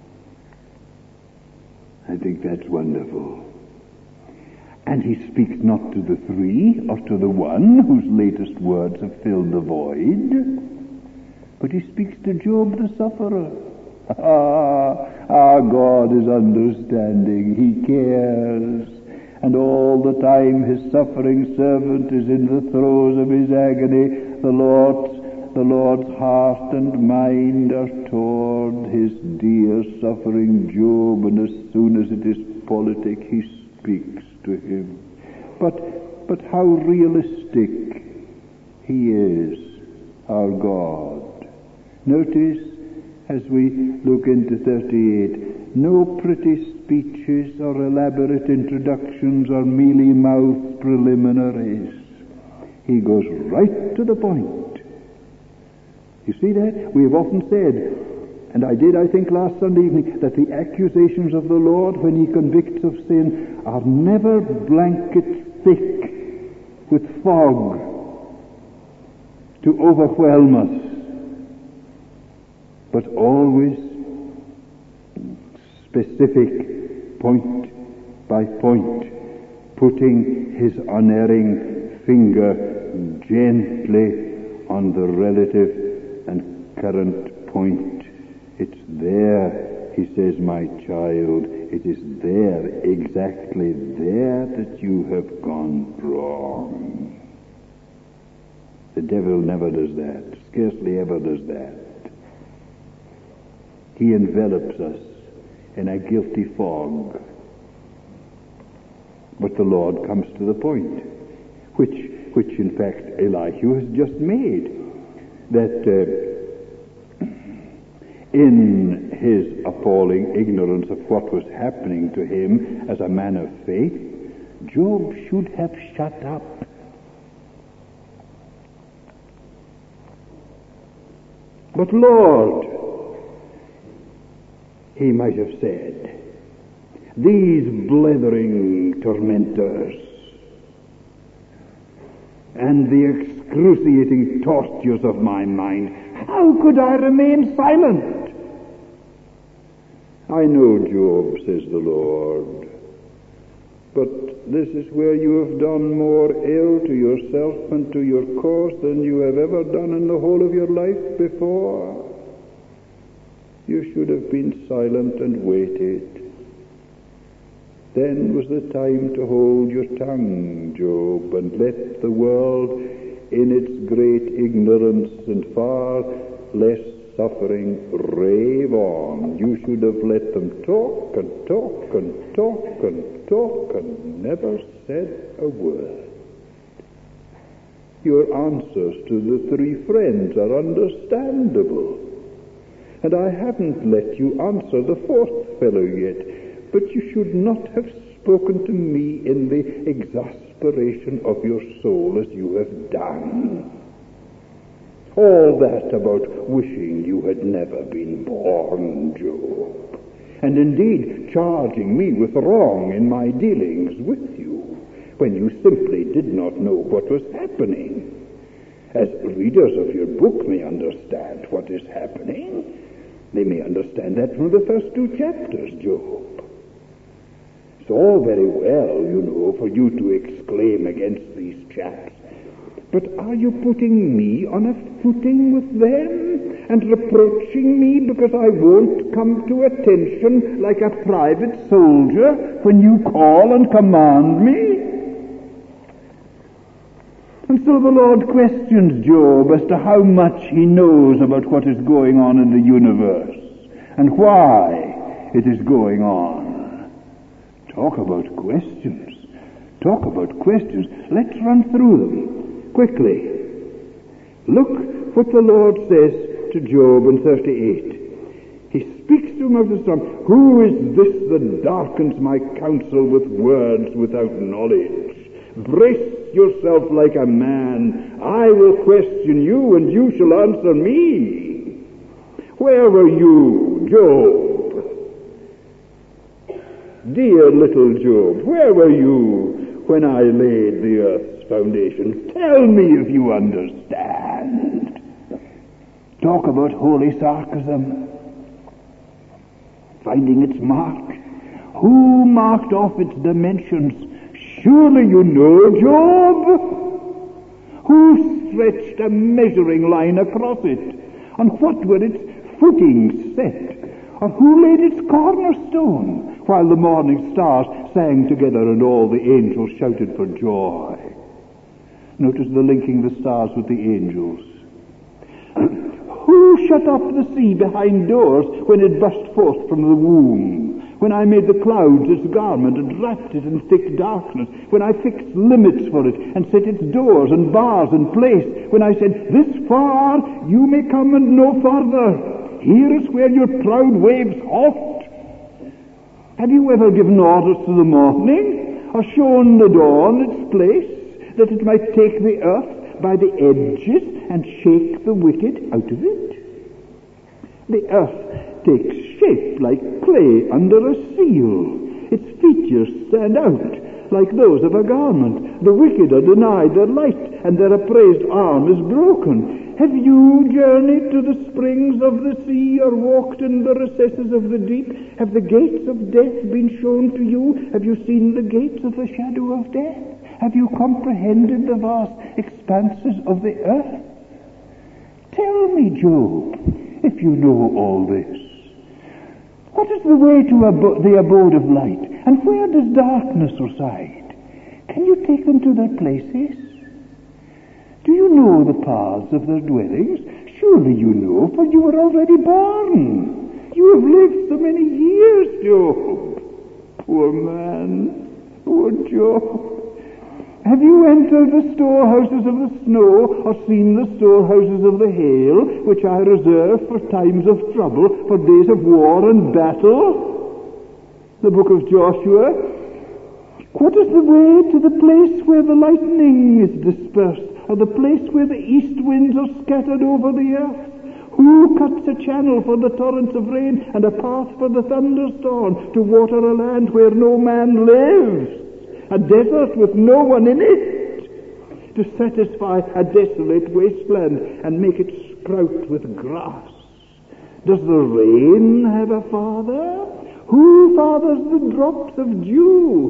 I think that's wonderful. And he speaks not to the three or to the one whose latest words have filled the void, but he speaks to Job the sufferer. Ah, our God is understanding. He cares. And all the time his suffering servant is in the throes of his agony, the Lord's The Lord's heart and mind are toward his dear suffering Job, and as soon as it is politic, he speaks to him. But, but how realistic he is, our God. Notice, as we look into thirty-eight, no pretty speeches or elaborate introductions or mealy-mouthed preliminaries. He goes right to the point. You see that? We have often said, and I did, I think, last Sunday evening, that the accusations of the Lord when he convicts of sin are never blanket thick with fog to overwhelm us, but always specific, point by point, putting his unerring finger gently on the relative and current point. It's there, he says, my child, it is there, exactly there, that you have gone wrong. The devil never does that, scarcely ever does that. He envelops us in a guilty fog. But the Lord comes to the point, which, which in fact Elihu has just made. That uh, in his appalling ignorance of what was happening to him as a man of faith, Job should have shut up. But Lord, he might have said, these blethering tormentors and the excruciating tortures of my mind, how could I remain silent? I know, Job, says the Lord, But this is where you have done more ill to yourself and to your cause than you have ever done in the whole of your life before. You should have been silent and waited. Then was the time to hold your tongue, Job, and let the world in its great ignorance and far less suffering rave on. You should have let them talk and talk and talk and talk and never said a word. Your answers to the three friends are understandable, and I haven't let you answer the fourth fellow yet, but you should not have spoken to me in the exasperation of your soul as you have done. All that about wishing you had never been born, Job, and indeed charging me with wrong in my dealings with you, when you simply did not know what was happening. As readers of your book may understand what is happening, they may understand that from the first two chapters, Job. It's all very well, you know, for you to exclaim against these chaps, but are you putting me on a footing with them and reproaching me because I won't come to attention like a private soldier when you call and command me? And so the Lord questions Job as to how much he knows about what is going on in the universe and why it is going on. Talk about questions. Talk about questions. Let's run through them quickly. Look what the Lord says to Job in thirty-eight. He speaks to him out of the storm. Who is this that darkens my counsel with words without knowledge? Brace yourself like a man. I will question you, and you shall answer me. Where were you, Job? Dear little Job, where were you when I laid the earth's foundation? Tell me if you understand. Talk about holy sarcasm. Finding its mark. Who marked off its dimensions? Surely you know, Job. Who stretched a measuring line across it? On what were its footings set? Or who laid its cornerstone while the morning stars sang together and all the angels shouted for joy? Notice the linking the stars with the angels. Who shut up the sea behind doors when it burst forth from the womb? When I made the clouds its garment and wrapped it in thick darkness, when I fixed limits for it and set its doors and bars in place, when I said, this far you may come and no farther. Here is where your proud waves halt. Have you ever given orders to the morning, or shown the dawn its place, that it might take the earth by the edges and shake the wicked out of it? The earth takes shape like clay under a seal. Its features stand out like those of a garment. The wicked are denied their light, and their appraised arm is broken. Have you journeyed to the springs of the sea, or walked in the recesses of the deep? Have the gates of death been shown to you? Have you seen the gates of the shadow of death? Have you comprehended the vast expanses of the earth? Tell me, Job, if you know all this. What is the way to abo- the abode of light, and where does darkness reside? Can you take them to their places? Do you know the paths of their dwellings? Surely you know, for you were already born. You have lived so many years, Job. Poor man, poor Job. Have you entered the storehouses of the snow, or seen the storehouses of the hail, which I reserve for times of trouble, for days of war and battle? The book of Joshua. What is the way to the place where the lightning is dispersed, or the place where the east winds are scattered over the earth? Who cuts a channel for the torrents of rain, and a path for the thunderstorm, to water a land where no man lives? A desert with no one in it, to satisfy a desolate wasteland and make it sprout with grass. Does the rain have a father? Who fathers the drops of dew?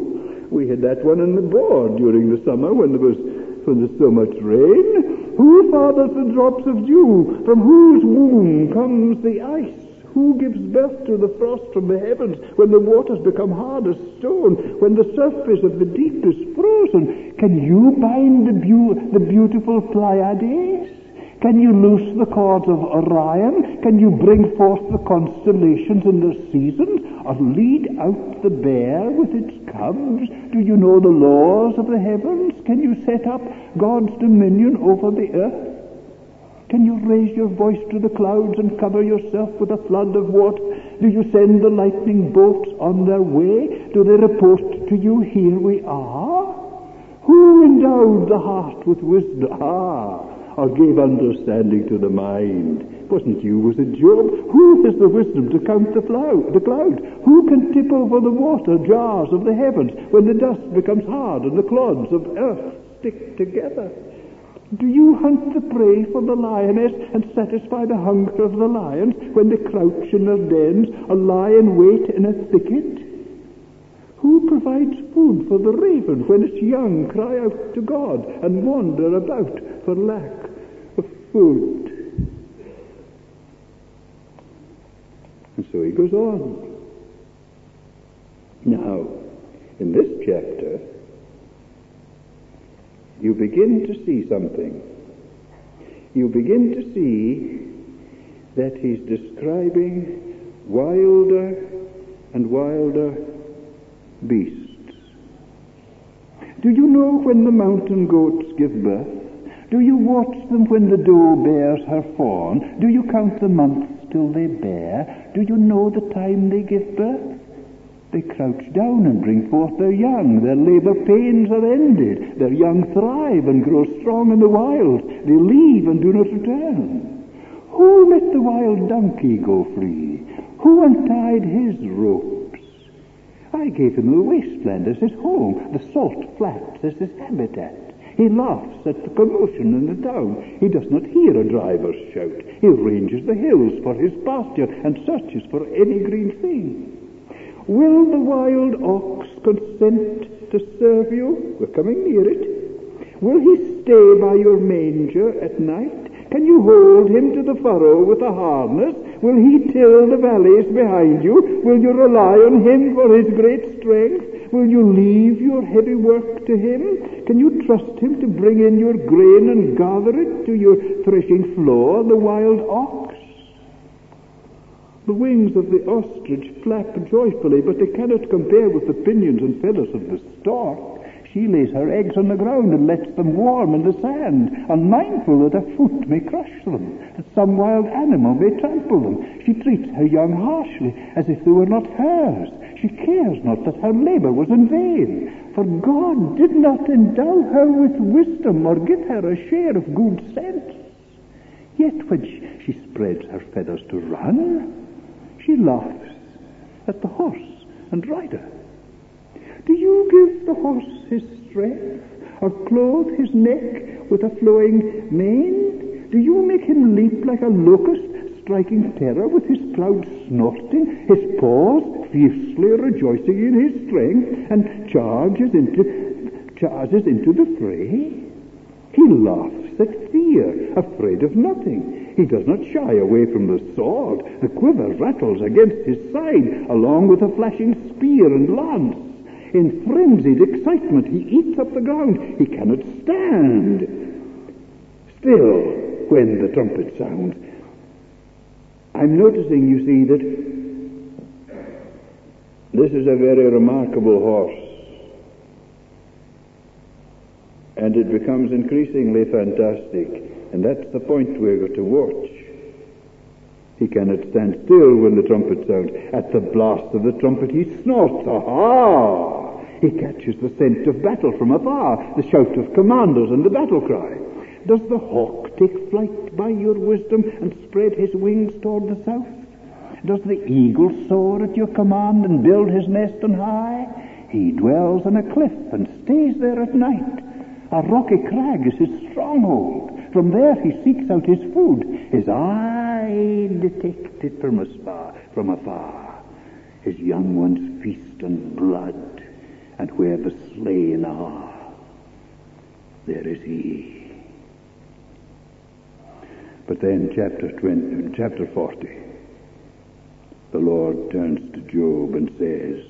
We had that one on the board during the summer when there was when there's so much rain. Who fathers the drops of dew? From whose womb comes the ice? Who gives birth to the frost from the heavens when the waters become hard as stone, when the surface of the deep is frozen? Can you bind the, beau- the beautiful Pleiades? Can you loose the cords of Orion? Can you bring forth the constellations in their seasons, or lead out the bear with its cubs? Do you know the laws of the heavens? Can you set up God's dominion over the earth? Can you raise your voice to the clouds and cover yourself with a flood of water? Do you send the lightning bolts on their way? Do they report to you, here we are? Who endowed the heart with wisdom? Ah! Or gave understanding to the mind? Wasn't you, was it Job? Who has the wisdom to count the cloud? The cloud? Who can tip over the water jars of the heavens when the dust becomes hard and the clods of earth stick together? Do you hunt the prey for the lioness and satisfy the hunger of the lions when they crouch in their dens or lie in wait in a thicket? Who provides food for the raven when its young cry out to God and wander about for lack of food? And so he goes on. Now, in this chapter, you begin to see something. You begin to see that he's describing wilder and wilder beasts. Do you know when the mountain goats give birth? Do you watch them when the doe bears her fawn? Do you count the months till they bear? Do you know the time they give birth? They crouch down and bring forth their young. Their labor pains are ended. Their young thrive and grow strong in the wild. They leave and do not return. Who let the wild donkey go free? Who untied his ropes? I gave him the wasteland as his home, the salt flats as his habitat. He laughs at the commotion in the town. He does not hear a driver's shout. He ranges the hills for his pasture and searches for any green thing. Will the wild ox consent to serve you? We're coming near it. Will he stay by your manger at night? Can you hold him to the furrow with a harness? Will he till the valleys behind you? Will you rely on him for his great strength? Will you leave your heavy work to him? Can you trust him to bring in your grain and gather it to your threshing floor, the wild ox? The wings of the ostrich flap joyfully, but they cannot compare with the pinions and feathers of the stork. She lays her eggs on the ground and lets them warm in the sand, unmindful that a foot may crush them, that some wild animal may trample them. She treats her young harshly, as if they were not hers. She cares not that her labor was in vain, for God did not endow her with wisdom or give her a share of good sense. Yet when she, she spreads her feathers to run, she laughs at the horse and rider. Do you give the horse his strength, or clothe his neck with a flowing mane? Do you make him leap like a locust, striking terror with his proud snorting, his paws fiercely rejoicing in his strength, and charges into, charges into the fray? He laughs at fear, afraid of nothing. He does not shy away from the sword. The quiver rattles against his side, along with a flashing spear and lance. In frenzied excitement, he eats up the ground. He cannot stand. Still, when the trumpet sounds, I'm noticing, you see, that this is a very remarkable horse. And it becomes increasingly fantastic. And that's the point we're going to watch. He cannot stand still when the trumpet sounds. At the blast of the trumpet he snorts. Aha! He catches the scent of battle from afar, the shout of commanders and the battle cry. Does the hawk take flight by your wisdom and spread his wings toward the south? Does the eagle soar at your command and build his nest on high? He dwells on a cliff and stays there at night. A rocky crag is his stronghold. From there he seeks out his food. His eye detects it from afar. From afar. His young ones feast on blood, and where the slain are, there is he. But then chapter twenty, chapter forty, the Lord turns to Job and says,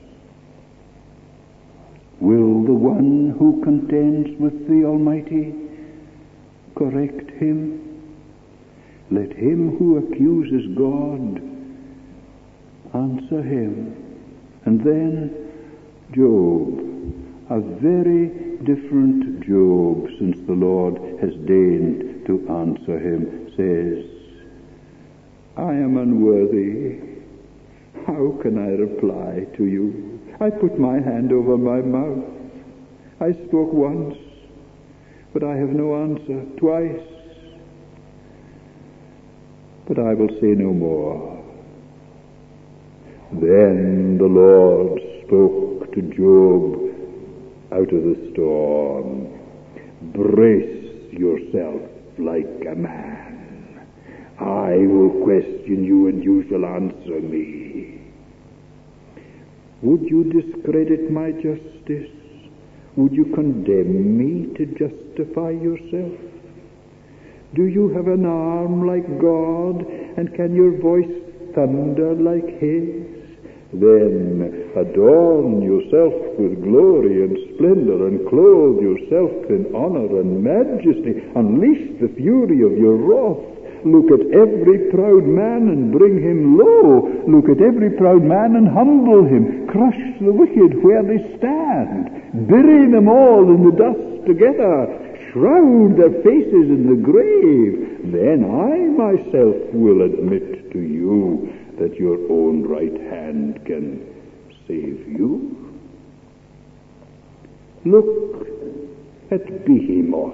will the one who contends with the Almighty correct him? Let him who accuses God answer him. And then Job, a very different Job since the Lord has deigned to answer him, says, I am unworthy. How can I reply to you? I put my hand over my mouth. I spoke once, but I have no answer. Twice, but I will say no more. Then the Lord spoke to Job out of the storm. Brace yourself like a man. I will question you and you shall answer me. Would you discredit my justice? Would you condemn me to justify yourself? Do you have an arm like God, and can your voice thunder like his? Then adorn yourself with glory and splendor, and clothe yourself in honor and majesty. Unleash the fury of your wrath. Look at every proud man and bring him low. Look at every proud man and humble him. Crush the wicked where they stand. Bury them all in the dust together. Shroud their faces in the grave. Then I myself will admit to you that your own right hand can save you. Look at Behemoth,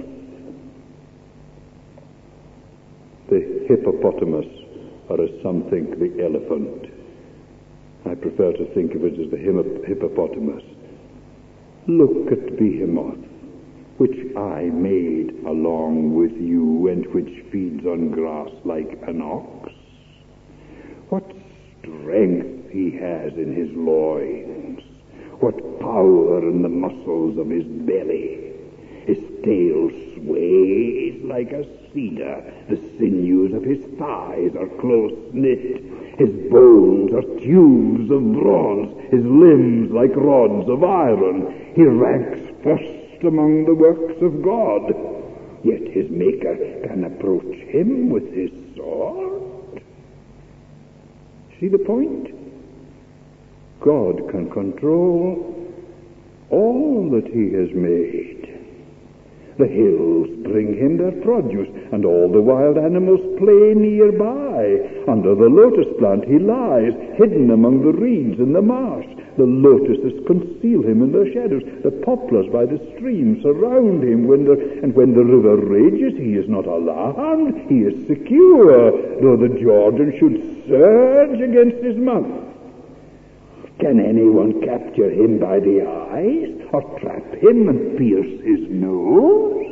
the hippopotamus, or as some think, the elephant. I prefer to think of it as the hippopotamus. Look at Behemoth, which I made along with you, and which feeds on grass like an ox. What strength he has in his loins! What power in the muscles of his belly! His tail sways like a cedar. The sinews of his thighs are close-knit. His bones are tubes of bronze. His limbs like rods of iron. He ranks first among the works of God. Yet his Maker can approach him with his sword. See the point? God can control all that he has made. The hills bring him their produce, and all the wild animals play nearby. Under the lotus plant he lies, hidden among the reeds in the marsh. The lotuses conceal him in their shadows. The poplars by the stream surround him, when the, and when the river rages, he is not alarmed. He is secure, though the Jordan should surge against his mouth. Can anyone capture him by the eyes, or trap him and pierce his nose?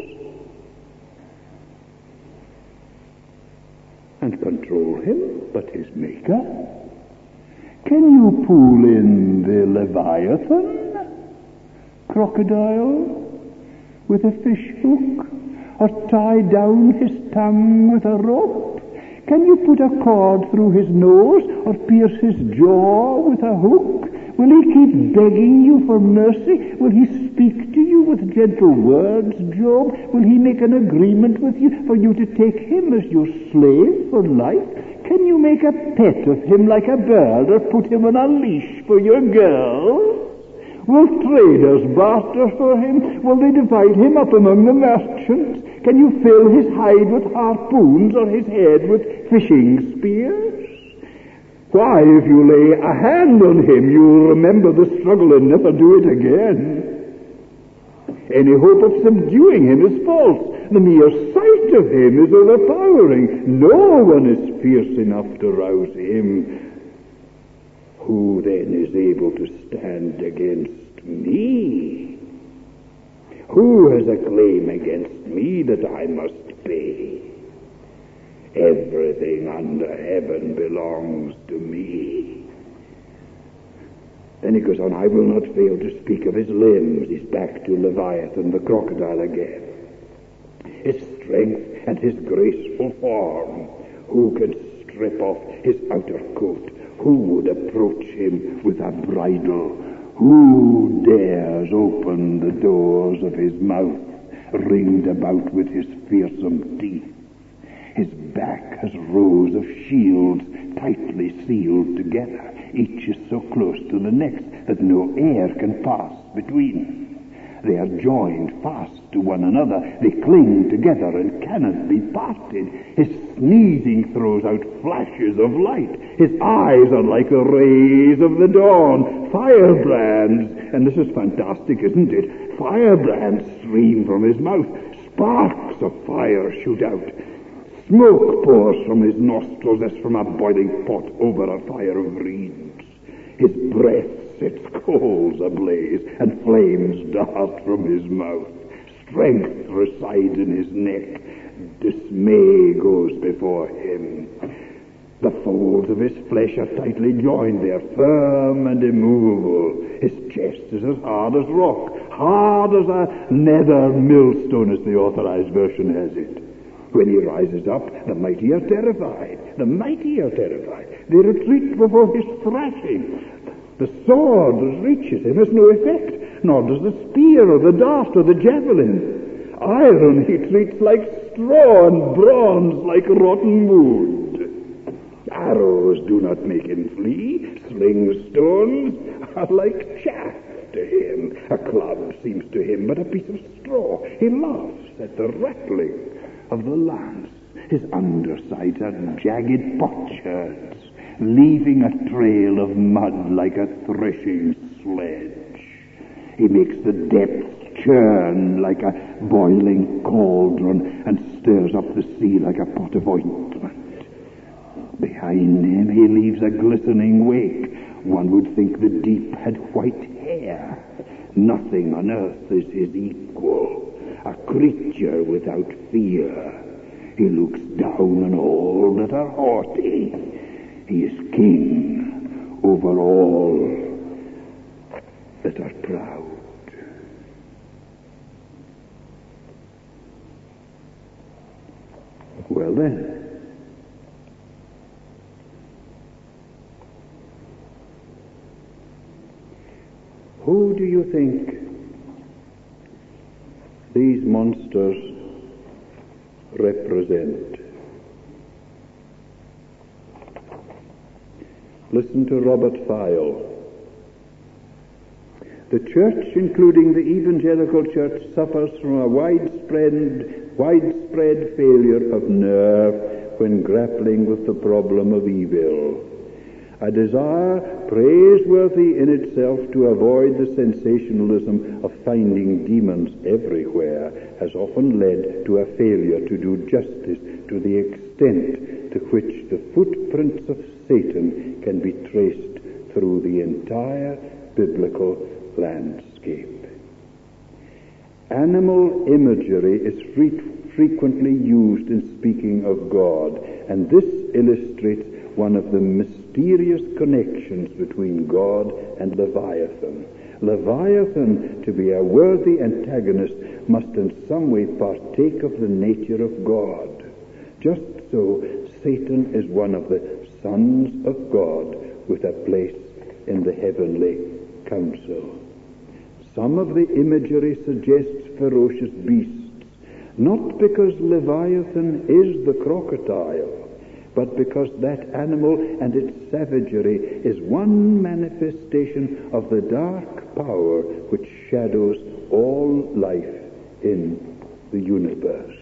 And control him but his Maker? Can you pull in the Leviathan, crocodile, with a fish hook, or tie down his tongue with a rope? Can you put a cord through his nose, or pierce his jaw with a hook? Will he keep begging you for mercy? Will he speak to you with gentle words, Job? Will he make an agreement with you for you to take him as your slave for life? Can you make a pet of him like a bird, or put him on a leash for your girl? Will traders barter for him? Will they divide him up among the merchants? Can you fill his hide with harpoons, or his head with fishing spears? Why, if you lay a hand on him, you'll remember the struggle and never do it again. Any hope of subduing him is false. The mere sight of him is overpowering. No one is fierce enough to rouse him. Who then is able to stand against me? Who has a claim against me that I must pay? Everything under heaven belongs to me. Then he goes on, I will not fail to speak of his limbs. He's back to Leviathan, the crocodile again. His strength and his graceful form. Who can strip off his outer coat? Who would approach him with a bridle? Who dares open the doors of his mouth, ringed about with his fearsome teeth? His back has rows of shields tightly sealed together. Each is so close to the next that no air can pass between. They are joined fast to one another. They cling together and cannot be parted. His sneezing throws out flashes of light. His eyes are like the rays of the dawn, firebrands. And this is fantastic, isn't it? Firebrands stream from his mouth. Sparks of fire shoot out. Smoke pours from his nostrils as from a boiling pot over a fire of reeds. His breath sets coals ablaze, and flames dart from his mouth. Strength resides in his neck. Dismay goes before him. The folds of his flesh are tightly joined. They are firm and immovable. His chest is as hard as rock, hard as a nether millstone, as the Authorized Version has it. When he rises up, the mighty are terrified. The mighty are terrified. They retreat before his thrashing. The sword that reaches him has no effect, nor does the spear or the dart or the javelin. Iron he treats like straw, and bronze like rotten wood. Arrows do not make him flee. Sling stones are like chaff to him. A club seems to him but a piece of straw. He laughs at the rattling of the lance. His undersides are jagged potsherds, leaving a trail of mud like a threshing sledge. He makes the depths churn like a boiling cauldron and stirs up the sea like a pot of ointment. Behind him he leaves a glistening wake. One would think the deep had white hair. Nothing on earth is his equal. A creature without fear. He looks down on all that are haughty. He is king over all that are proud. Well then, who do you think these monsters represent? Listen to Robert File. The church, including the evangelical church, suffers from a widespread, widespread failure of nerve when grappling with the problem of evil. A desire praiseworthy in itself to avoid the sensationalism of finding demons everywhere has often led to a failure to do justice to the extent to which the footprints of Satan can be traced through the entire biblical landscape. Animal imagery is fre- frequently used in speaking of God, and this illustrates one of the mysterious connections between God and Leviathan. Leviathan, to be a worthy antagonist, must in some way partake of the nature of God. Just so, Satan is one of the sons of God with a place in the heavenly council. Some of the imagery suggests ferocious beasts, not because Leviathan is the crocodile, but because that animal and its savagery is one manifestation of the dark power which shadows all life in the universe.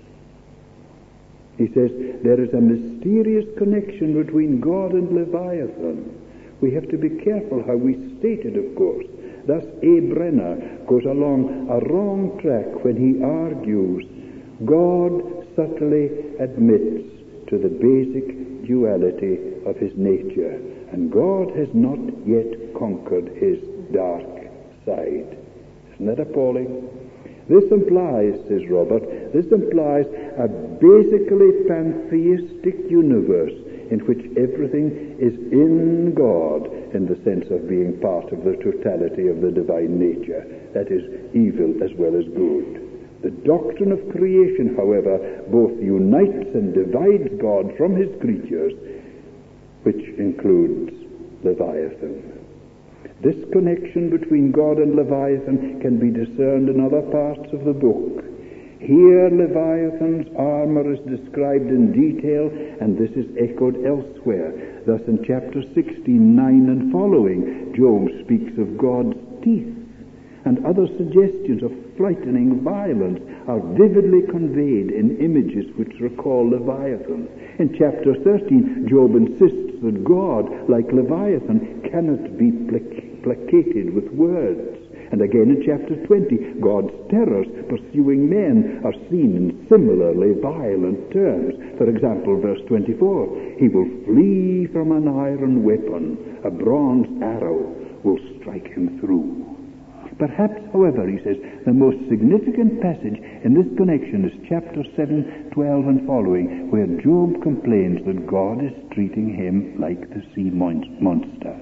He says there is a mysterious connection between God and Leviathan. We have to be careful how we state it, of course. Thus A. Brenner goes along a wrong track when he argues God subtly admits to the basic duality of his nature, and God has not yet conquered his dark side. Isn't that appalling? This implies, says Robert, this implies a basically pantheistic universe in which everything is in God in the sense of being part of the totality of the divine nature. That is evil as well as good. The doctrine of creation, however, both unites and divides God from his creatures, which includes Leviathan. This connection between God and Leviathan can be discerned in other parts of the book. Here Leviathan's armor is described in detail, and this is echoed elsewhere. Thus in chapter sixteen, nine and following, Job speaks of God's teeth, and other suggestions of frightening violence are vividly conveyed in images which recall Leviathan. In chapter thirteen, Job insists that God, like Leviathan, cannot be plac- placated with words. And again in chapter twenty, God's terrors pursuing men are seen in similarly violent terms. For example, verse twenty-four, he will flee from an iron weapon, a bronze arrow will strike him through. Perhaps, however, he says, the most significant passage in this connection is chapter seven, twelve and following, where Job complains that God is treating him like the sea mon- monster.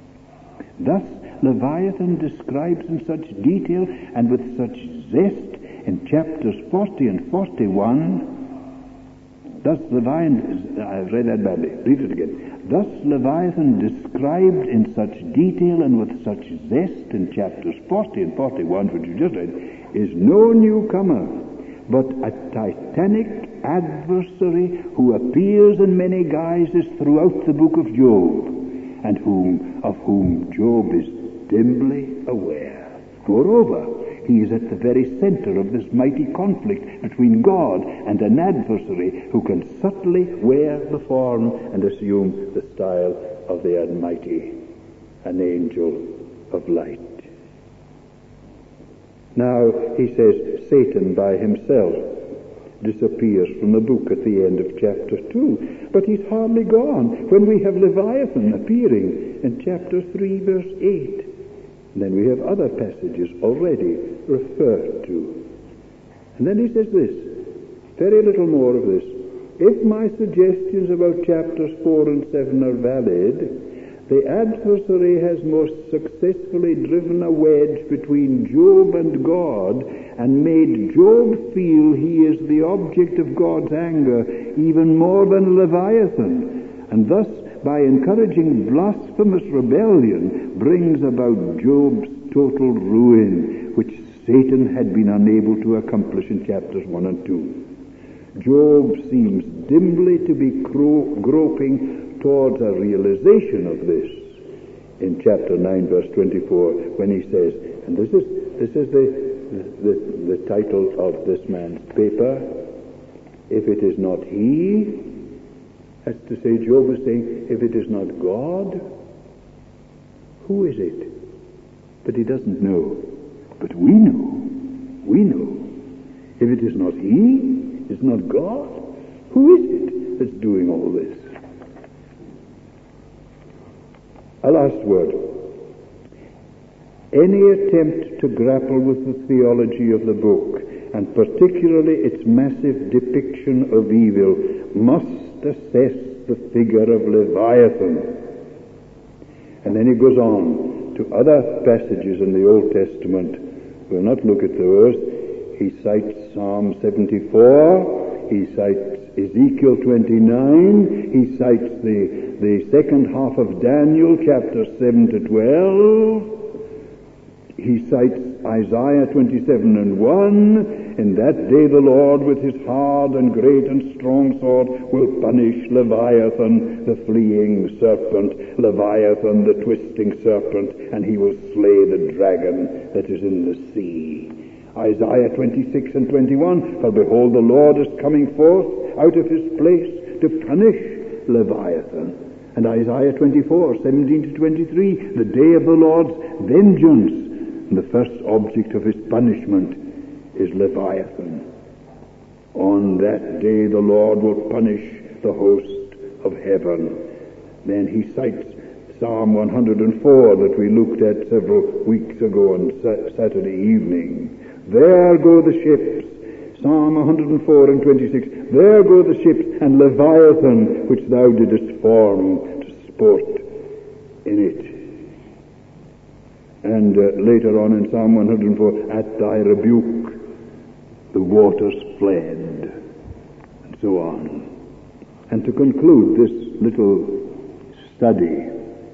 Thus, Leviathan describes in such detail and with such zest in chapters forty and forty-one. Thus Leviathan, I've read that badly, read it again. Thus Leviathan described in such detail and with such zest in chapters forty and forty-one, which you just read, is no newcomer, but a titanic adversary who appears in many guises throughout the book of Job, and whom of whom Job is dimly aware. Moreover, he is at the very center of this mighty conflict between God and an adversary who can subtly wear the form and assume the style of the Almighty, an angel of light. Now, he says, Satan by himself disappears from the book at the end of chapter two. But he's hardly gone when we have Leviathan appearing in chapter three, verse eight. And then we have other passages already referred to. And then he says this, very little more of this. If my suggestions about chapters four and seven are valid, the adversary has most successfully driven a wedge between Job and God and made Job feel he is the object of God's anger even more than Leviathan, and thus, by encouraging blasphemous rebellion, brings about Job's total ruin, which Satan had been unable to accomplish in chapters one and two. Job seems dimly to be gro- groping towards a realization of this in chapter nine, verse twenty-four, when he says, and this is this is the, the, the title of this man's paper, if it is not he, that's to say, Job is saying, if it is not God, who is it? But he doesn't know. But we know. We know. If it is not he, it's not God, who is it that's doing all this? A last word. Any attempt to grapple with the theology of the book, and particularly its massive depiction of evil, must assess the figure of Leviathan. And then he goes on to other passages in the Old Testament. We'll not look at those. He cites Psalm seventy-four, he cites Ezekiel twenty-nine, he cites the, the second half of Daniel, chapters seven to twelve, he cites Isaiah twenty-seven and one, in that day the Lord with his hard and great and strong sword will punish Leviathan, the fleeing serpent, Leviathan, the twisting serpent, and he will slay the dragon that is in the sea. Isaiah twenty-six and twenty-one, for behold, the Lord is coming forth out of his place to punish Leviathan. And Isaiah twenty-four, seventeen to twenty-three, the day of the Lord's vengeance. And the first object of his punishment is Leviathan. On that day the Lord will punish the host of heaven. Then he cites Psalm one hundred four that we looked at several weeks ago on Saturday evening. There go the ships, Psalm one hundred four and twenty-six, there go the ships, and Leviathan, which thou didst form to sport in it. And uh, later on in Psalm one hundred four, at thy rebuke the waters fled, and so on. And to conclude this little study,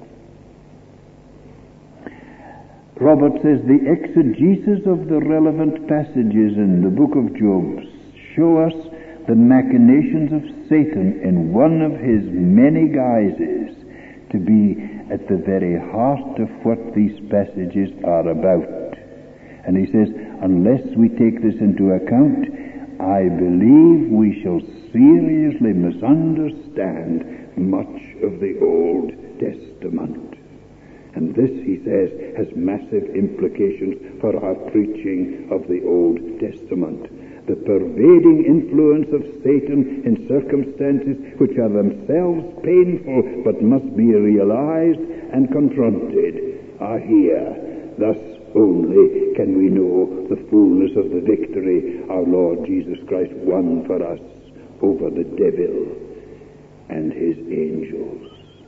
Robert says the exegesis of the relevant passages in the book of Job show us the machinations of Satan in one of his many guises to be at the very heart of what these passages are about. And he says, unless we take this into account, I believe we shall seriously misunderstand much of the Old Testament. And this, he says, has massive implications for our preaching of the Old Testament. The pervading influence of Satan in circumstances which are themselves painful but must be realized and confronted are here. Thus only can we know the fullness of the victory our Lord Jesus Christ won for us over the devil and his angels.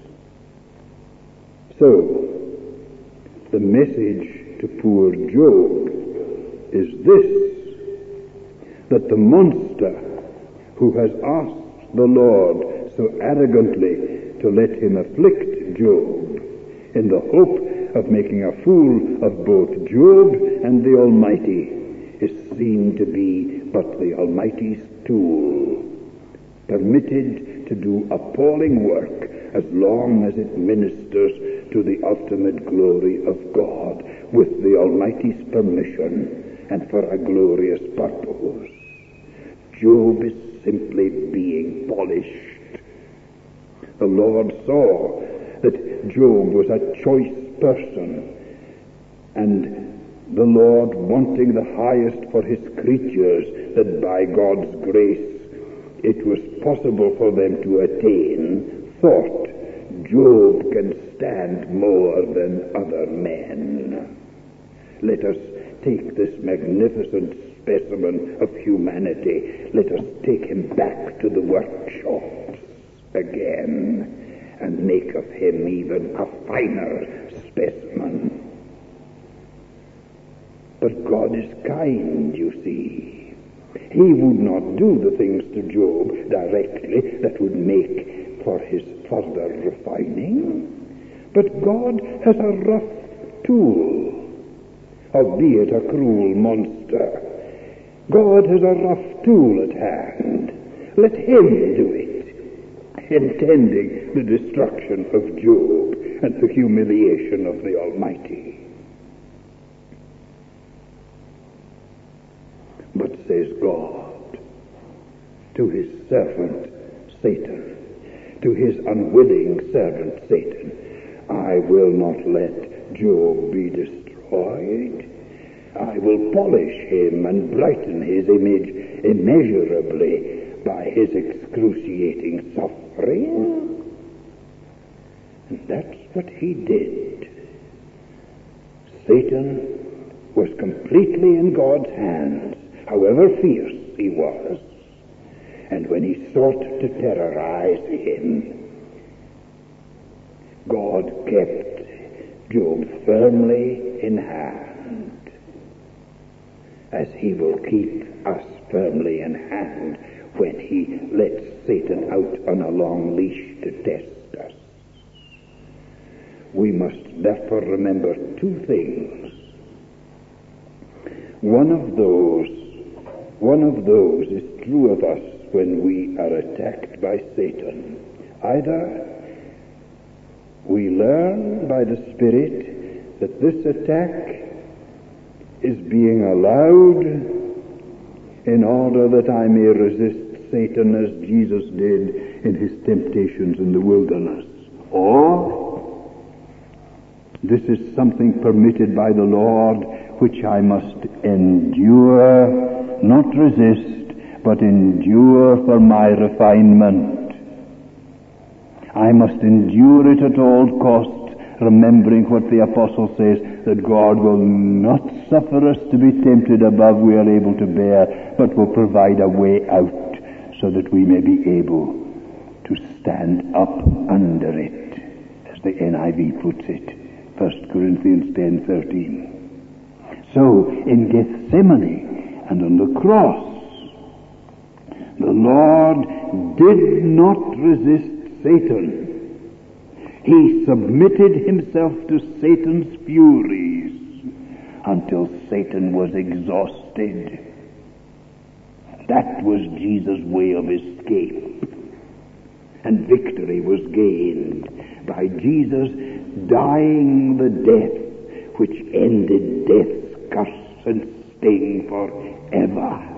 So, the message to poor Job is this, that the monster who has asked the Lord so arrogantly to let him afflict Job in the hope of making a fool of both Job and the Almighty is seen to be but the Almighty's tool, permitted to do appalling work as long as it ministers to the ultimate glory of God with the Almighty's permission and for a glorious purpose. Job is simply being polished. The Lord saw that Job was a choice person, and the Lord, wanting the highest for his creatures, that by God's grace it was possible for them to attain, thought, Job can stand more than other men. Let us take this magnificent specimen of humanity, let us take him back to the workshops again and make of him even a finer specimen. But God is kind, you see. He would not do the things to Job directly that would make for his further refining. But God has a rough tool, albeit a cruel monster. God has a rough tool at hand. Let him do it, intending the destruction of Job and the humiliation of the Almighty. But says God to his servant Satan, to his unwilling servant Satan, I will not let Job be destroyed. I will polish him and brighten his image immeasurably by his excruciating suffering. And that's what he did. Satan was completely in God's hands, however fierce he was. And when he sought to terrorize him, God kept Job firmly in hand, as he will keep us firmly in hand when he lets Satan out on a long leash to test us. We must therefore remember two things. One of those, one of those is true of us when we are attacked by Satan. Either we learn by the Spirit that this attack is being allowed in order that I may resist Satan as Jesus did in his temptations in the wilderness. Or this is something permitted by the Lord which I must endure, not resist, but endure for my refinement. I must endure it at all costs, remembering what the Apostle says, that God will not suffer us to be tempted above we are able to bear, but will provide a way out so that we may be able to stand up under it, as the N I V puts it, First Corinthians ten thirteen. So, in Gethsemane and on the cross, the Lord did not resist Satan. He submitted himself to Satan's furies until Satan was exhausted. That was Jesus' way of escape. And victory was gained by Jesus dying the death which ended death's curse and sting forever.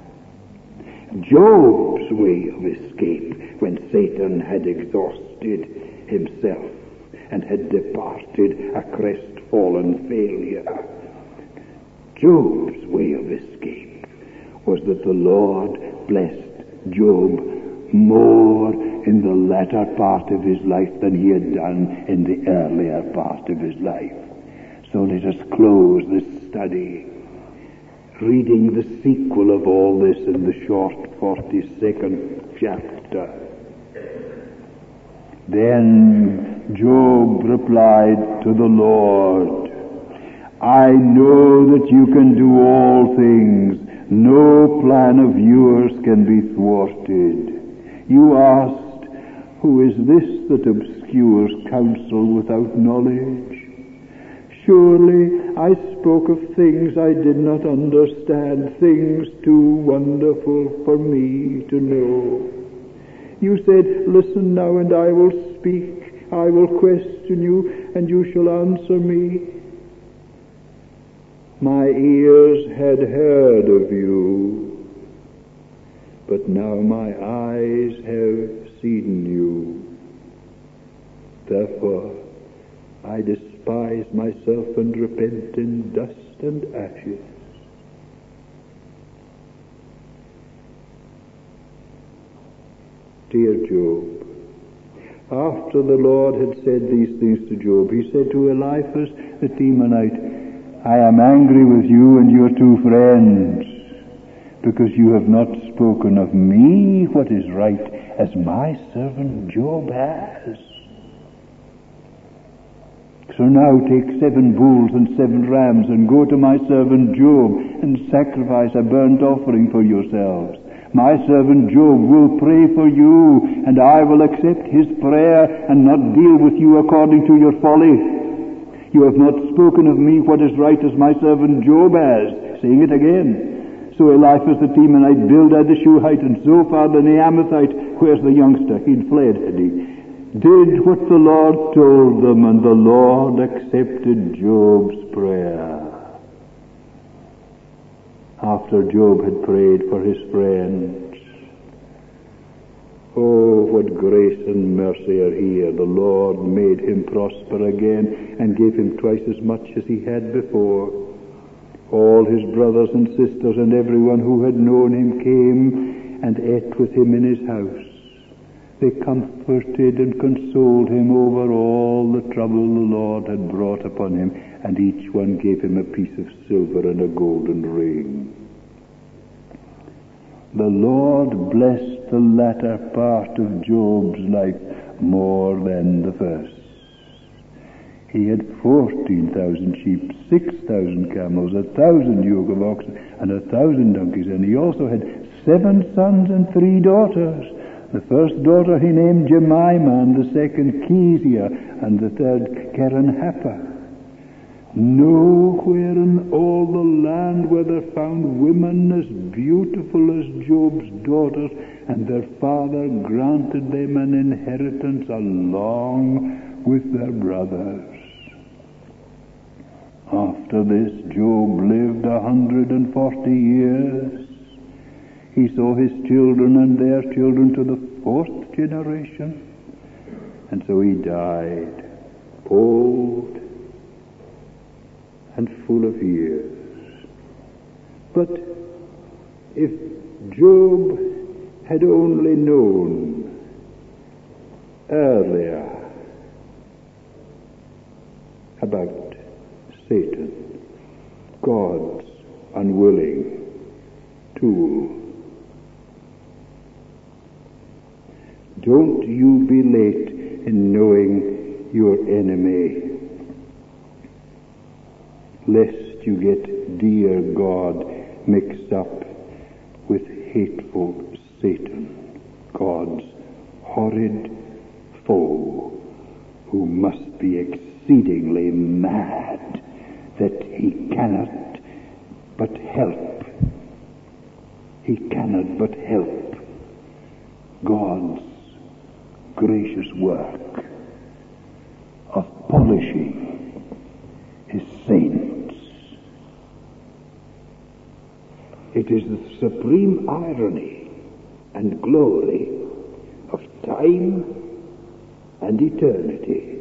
Job's way of escape, when Satan had exhausted himself and had departed a crestfallen failure. Job's way of escape was that the Lord blessed Job more in the latter part of his life than he had done in the earlier part of his life. So let us close this study reading the sequel of all this in the short forty-second chapter. Then Job replied to the Lord, I know that you can do all things. No plan of yours can be thwarted. You asked, who is this that obscures counsel without knowledge? Surely I spoke of things I did not understand, things too wonderful for me to know. You said, listen now, and I will speak. I will question you, and you shall answer me. My ears had heard of you, but now my eyes have seen you. Therefore, I despise myself and repent in dust and ashes. Dear Job, after the Lord had said these things to Job, he said to Eliphaz the Temanite, I am angry with you and your two friends, because you have not spoken of me what is right, as my servant Job has. So now take seven bulls and seven rams, and go to my servant Job, and sacrifice a burnt offering for yourselves. My servant Job will pray for you, and I will accept his prayer, and not deal with you according to your folly. You have not spoken of me what is right, as my servant Job has. Saying it again. So Eliphaz the Temanite, Bildad the Shuhite, and Zophar the Naamathite, where's the youngster? He'd fled, had he? Did what the Lord told them, and the Lord accepted Job's prayer. After Job had prayed for his friends, oh, what grace and mercy are here. The Lord made him prosper again, and gave him twice as much as he had before. All his brothers and sisters and everyone who had known him came and ate with him in his house. They comforted and consoled him over all the trouble the Lord had brought upon him, and each one gave him a piece of silver and a golden ring. The Lord blessed the latter part of Job's life more than the first. He had fourteen thousand sheep, six thousand camels, a thousand yoke of oxen, and a thousand donkeys, and he also had seven sons and three daughters. The first daughter he named Jemimah, and the second Kezia, and the third Keren-happuch. Nowhere in all the land were there found women as beautiful as Job's daughters, and their father granted them an inheritance along with their brothers. After this, Job lived a hundred and forty years. He saw his children and their children to the fourth generation, and so he died, old and full of years. But if Job had only known earlier about Satan, God's unwilling tool. Don't you be late in knowing your enemy, lest you get dear God mixed up with hateful Satan, God's horrid foe, who must be exceedingly mad that he cannot but help. He cannot but help God's gracious work of polishing his saints. It is the supreme irony and glory of time and eternity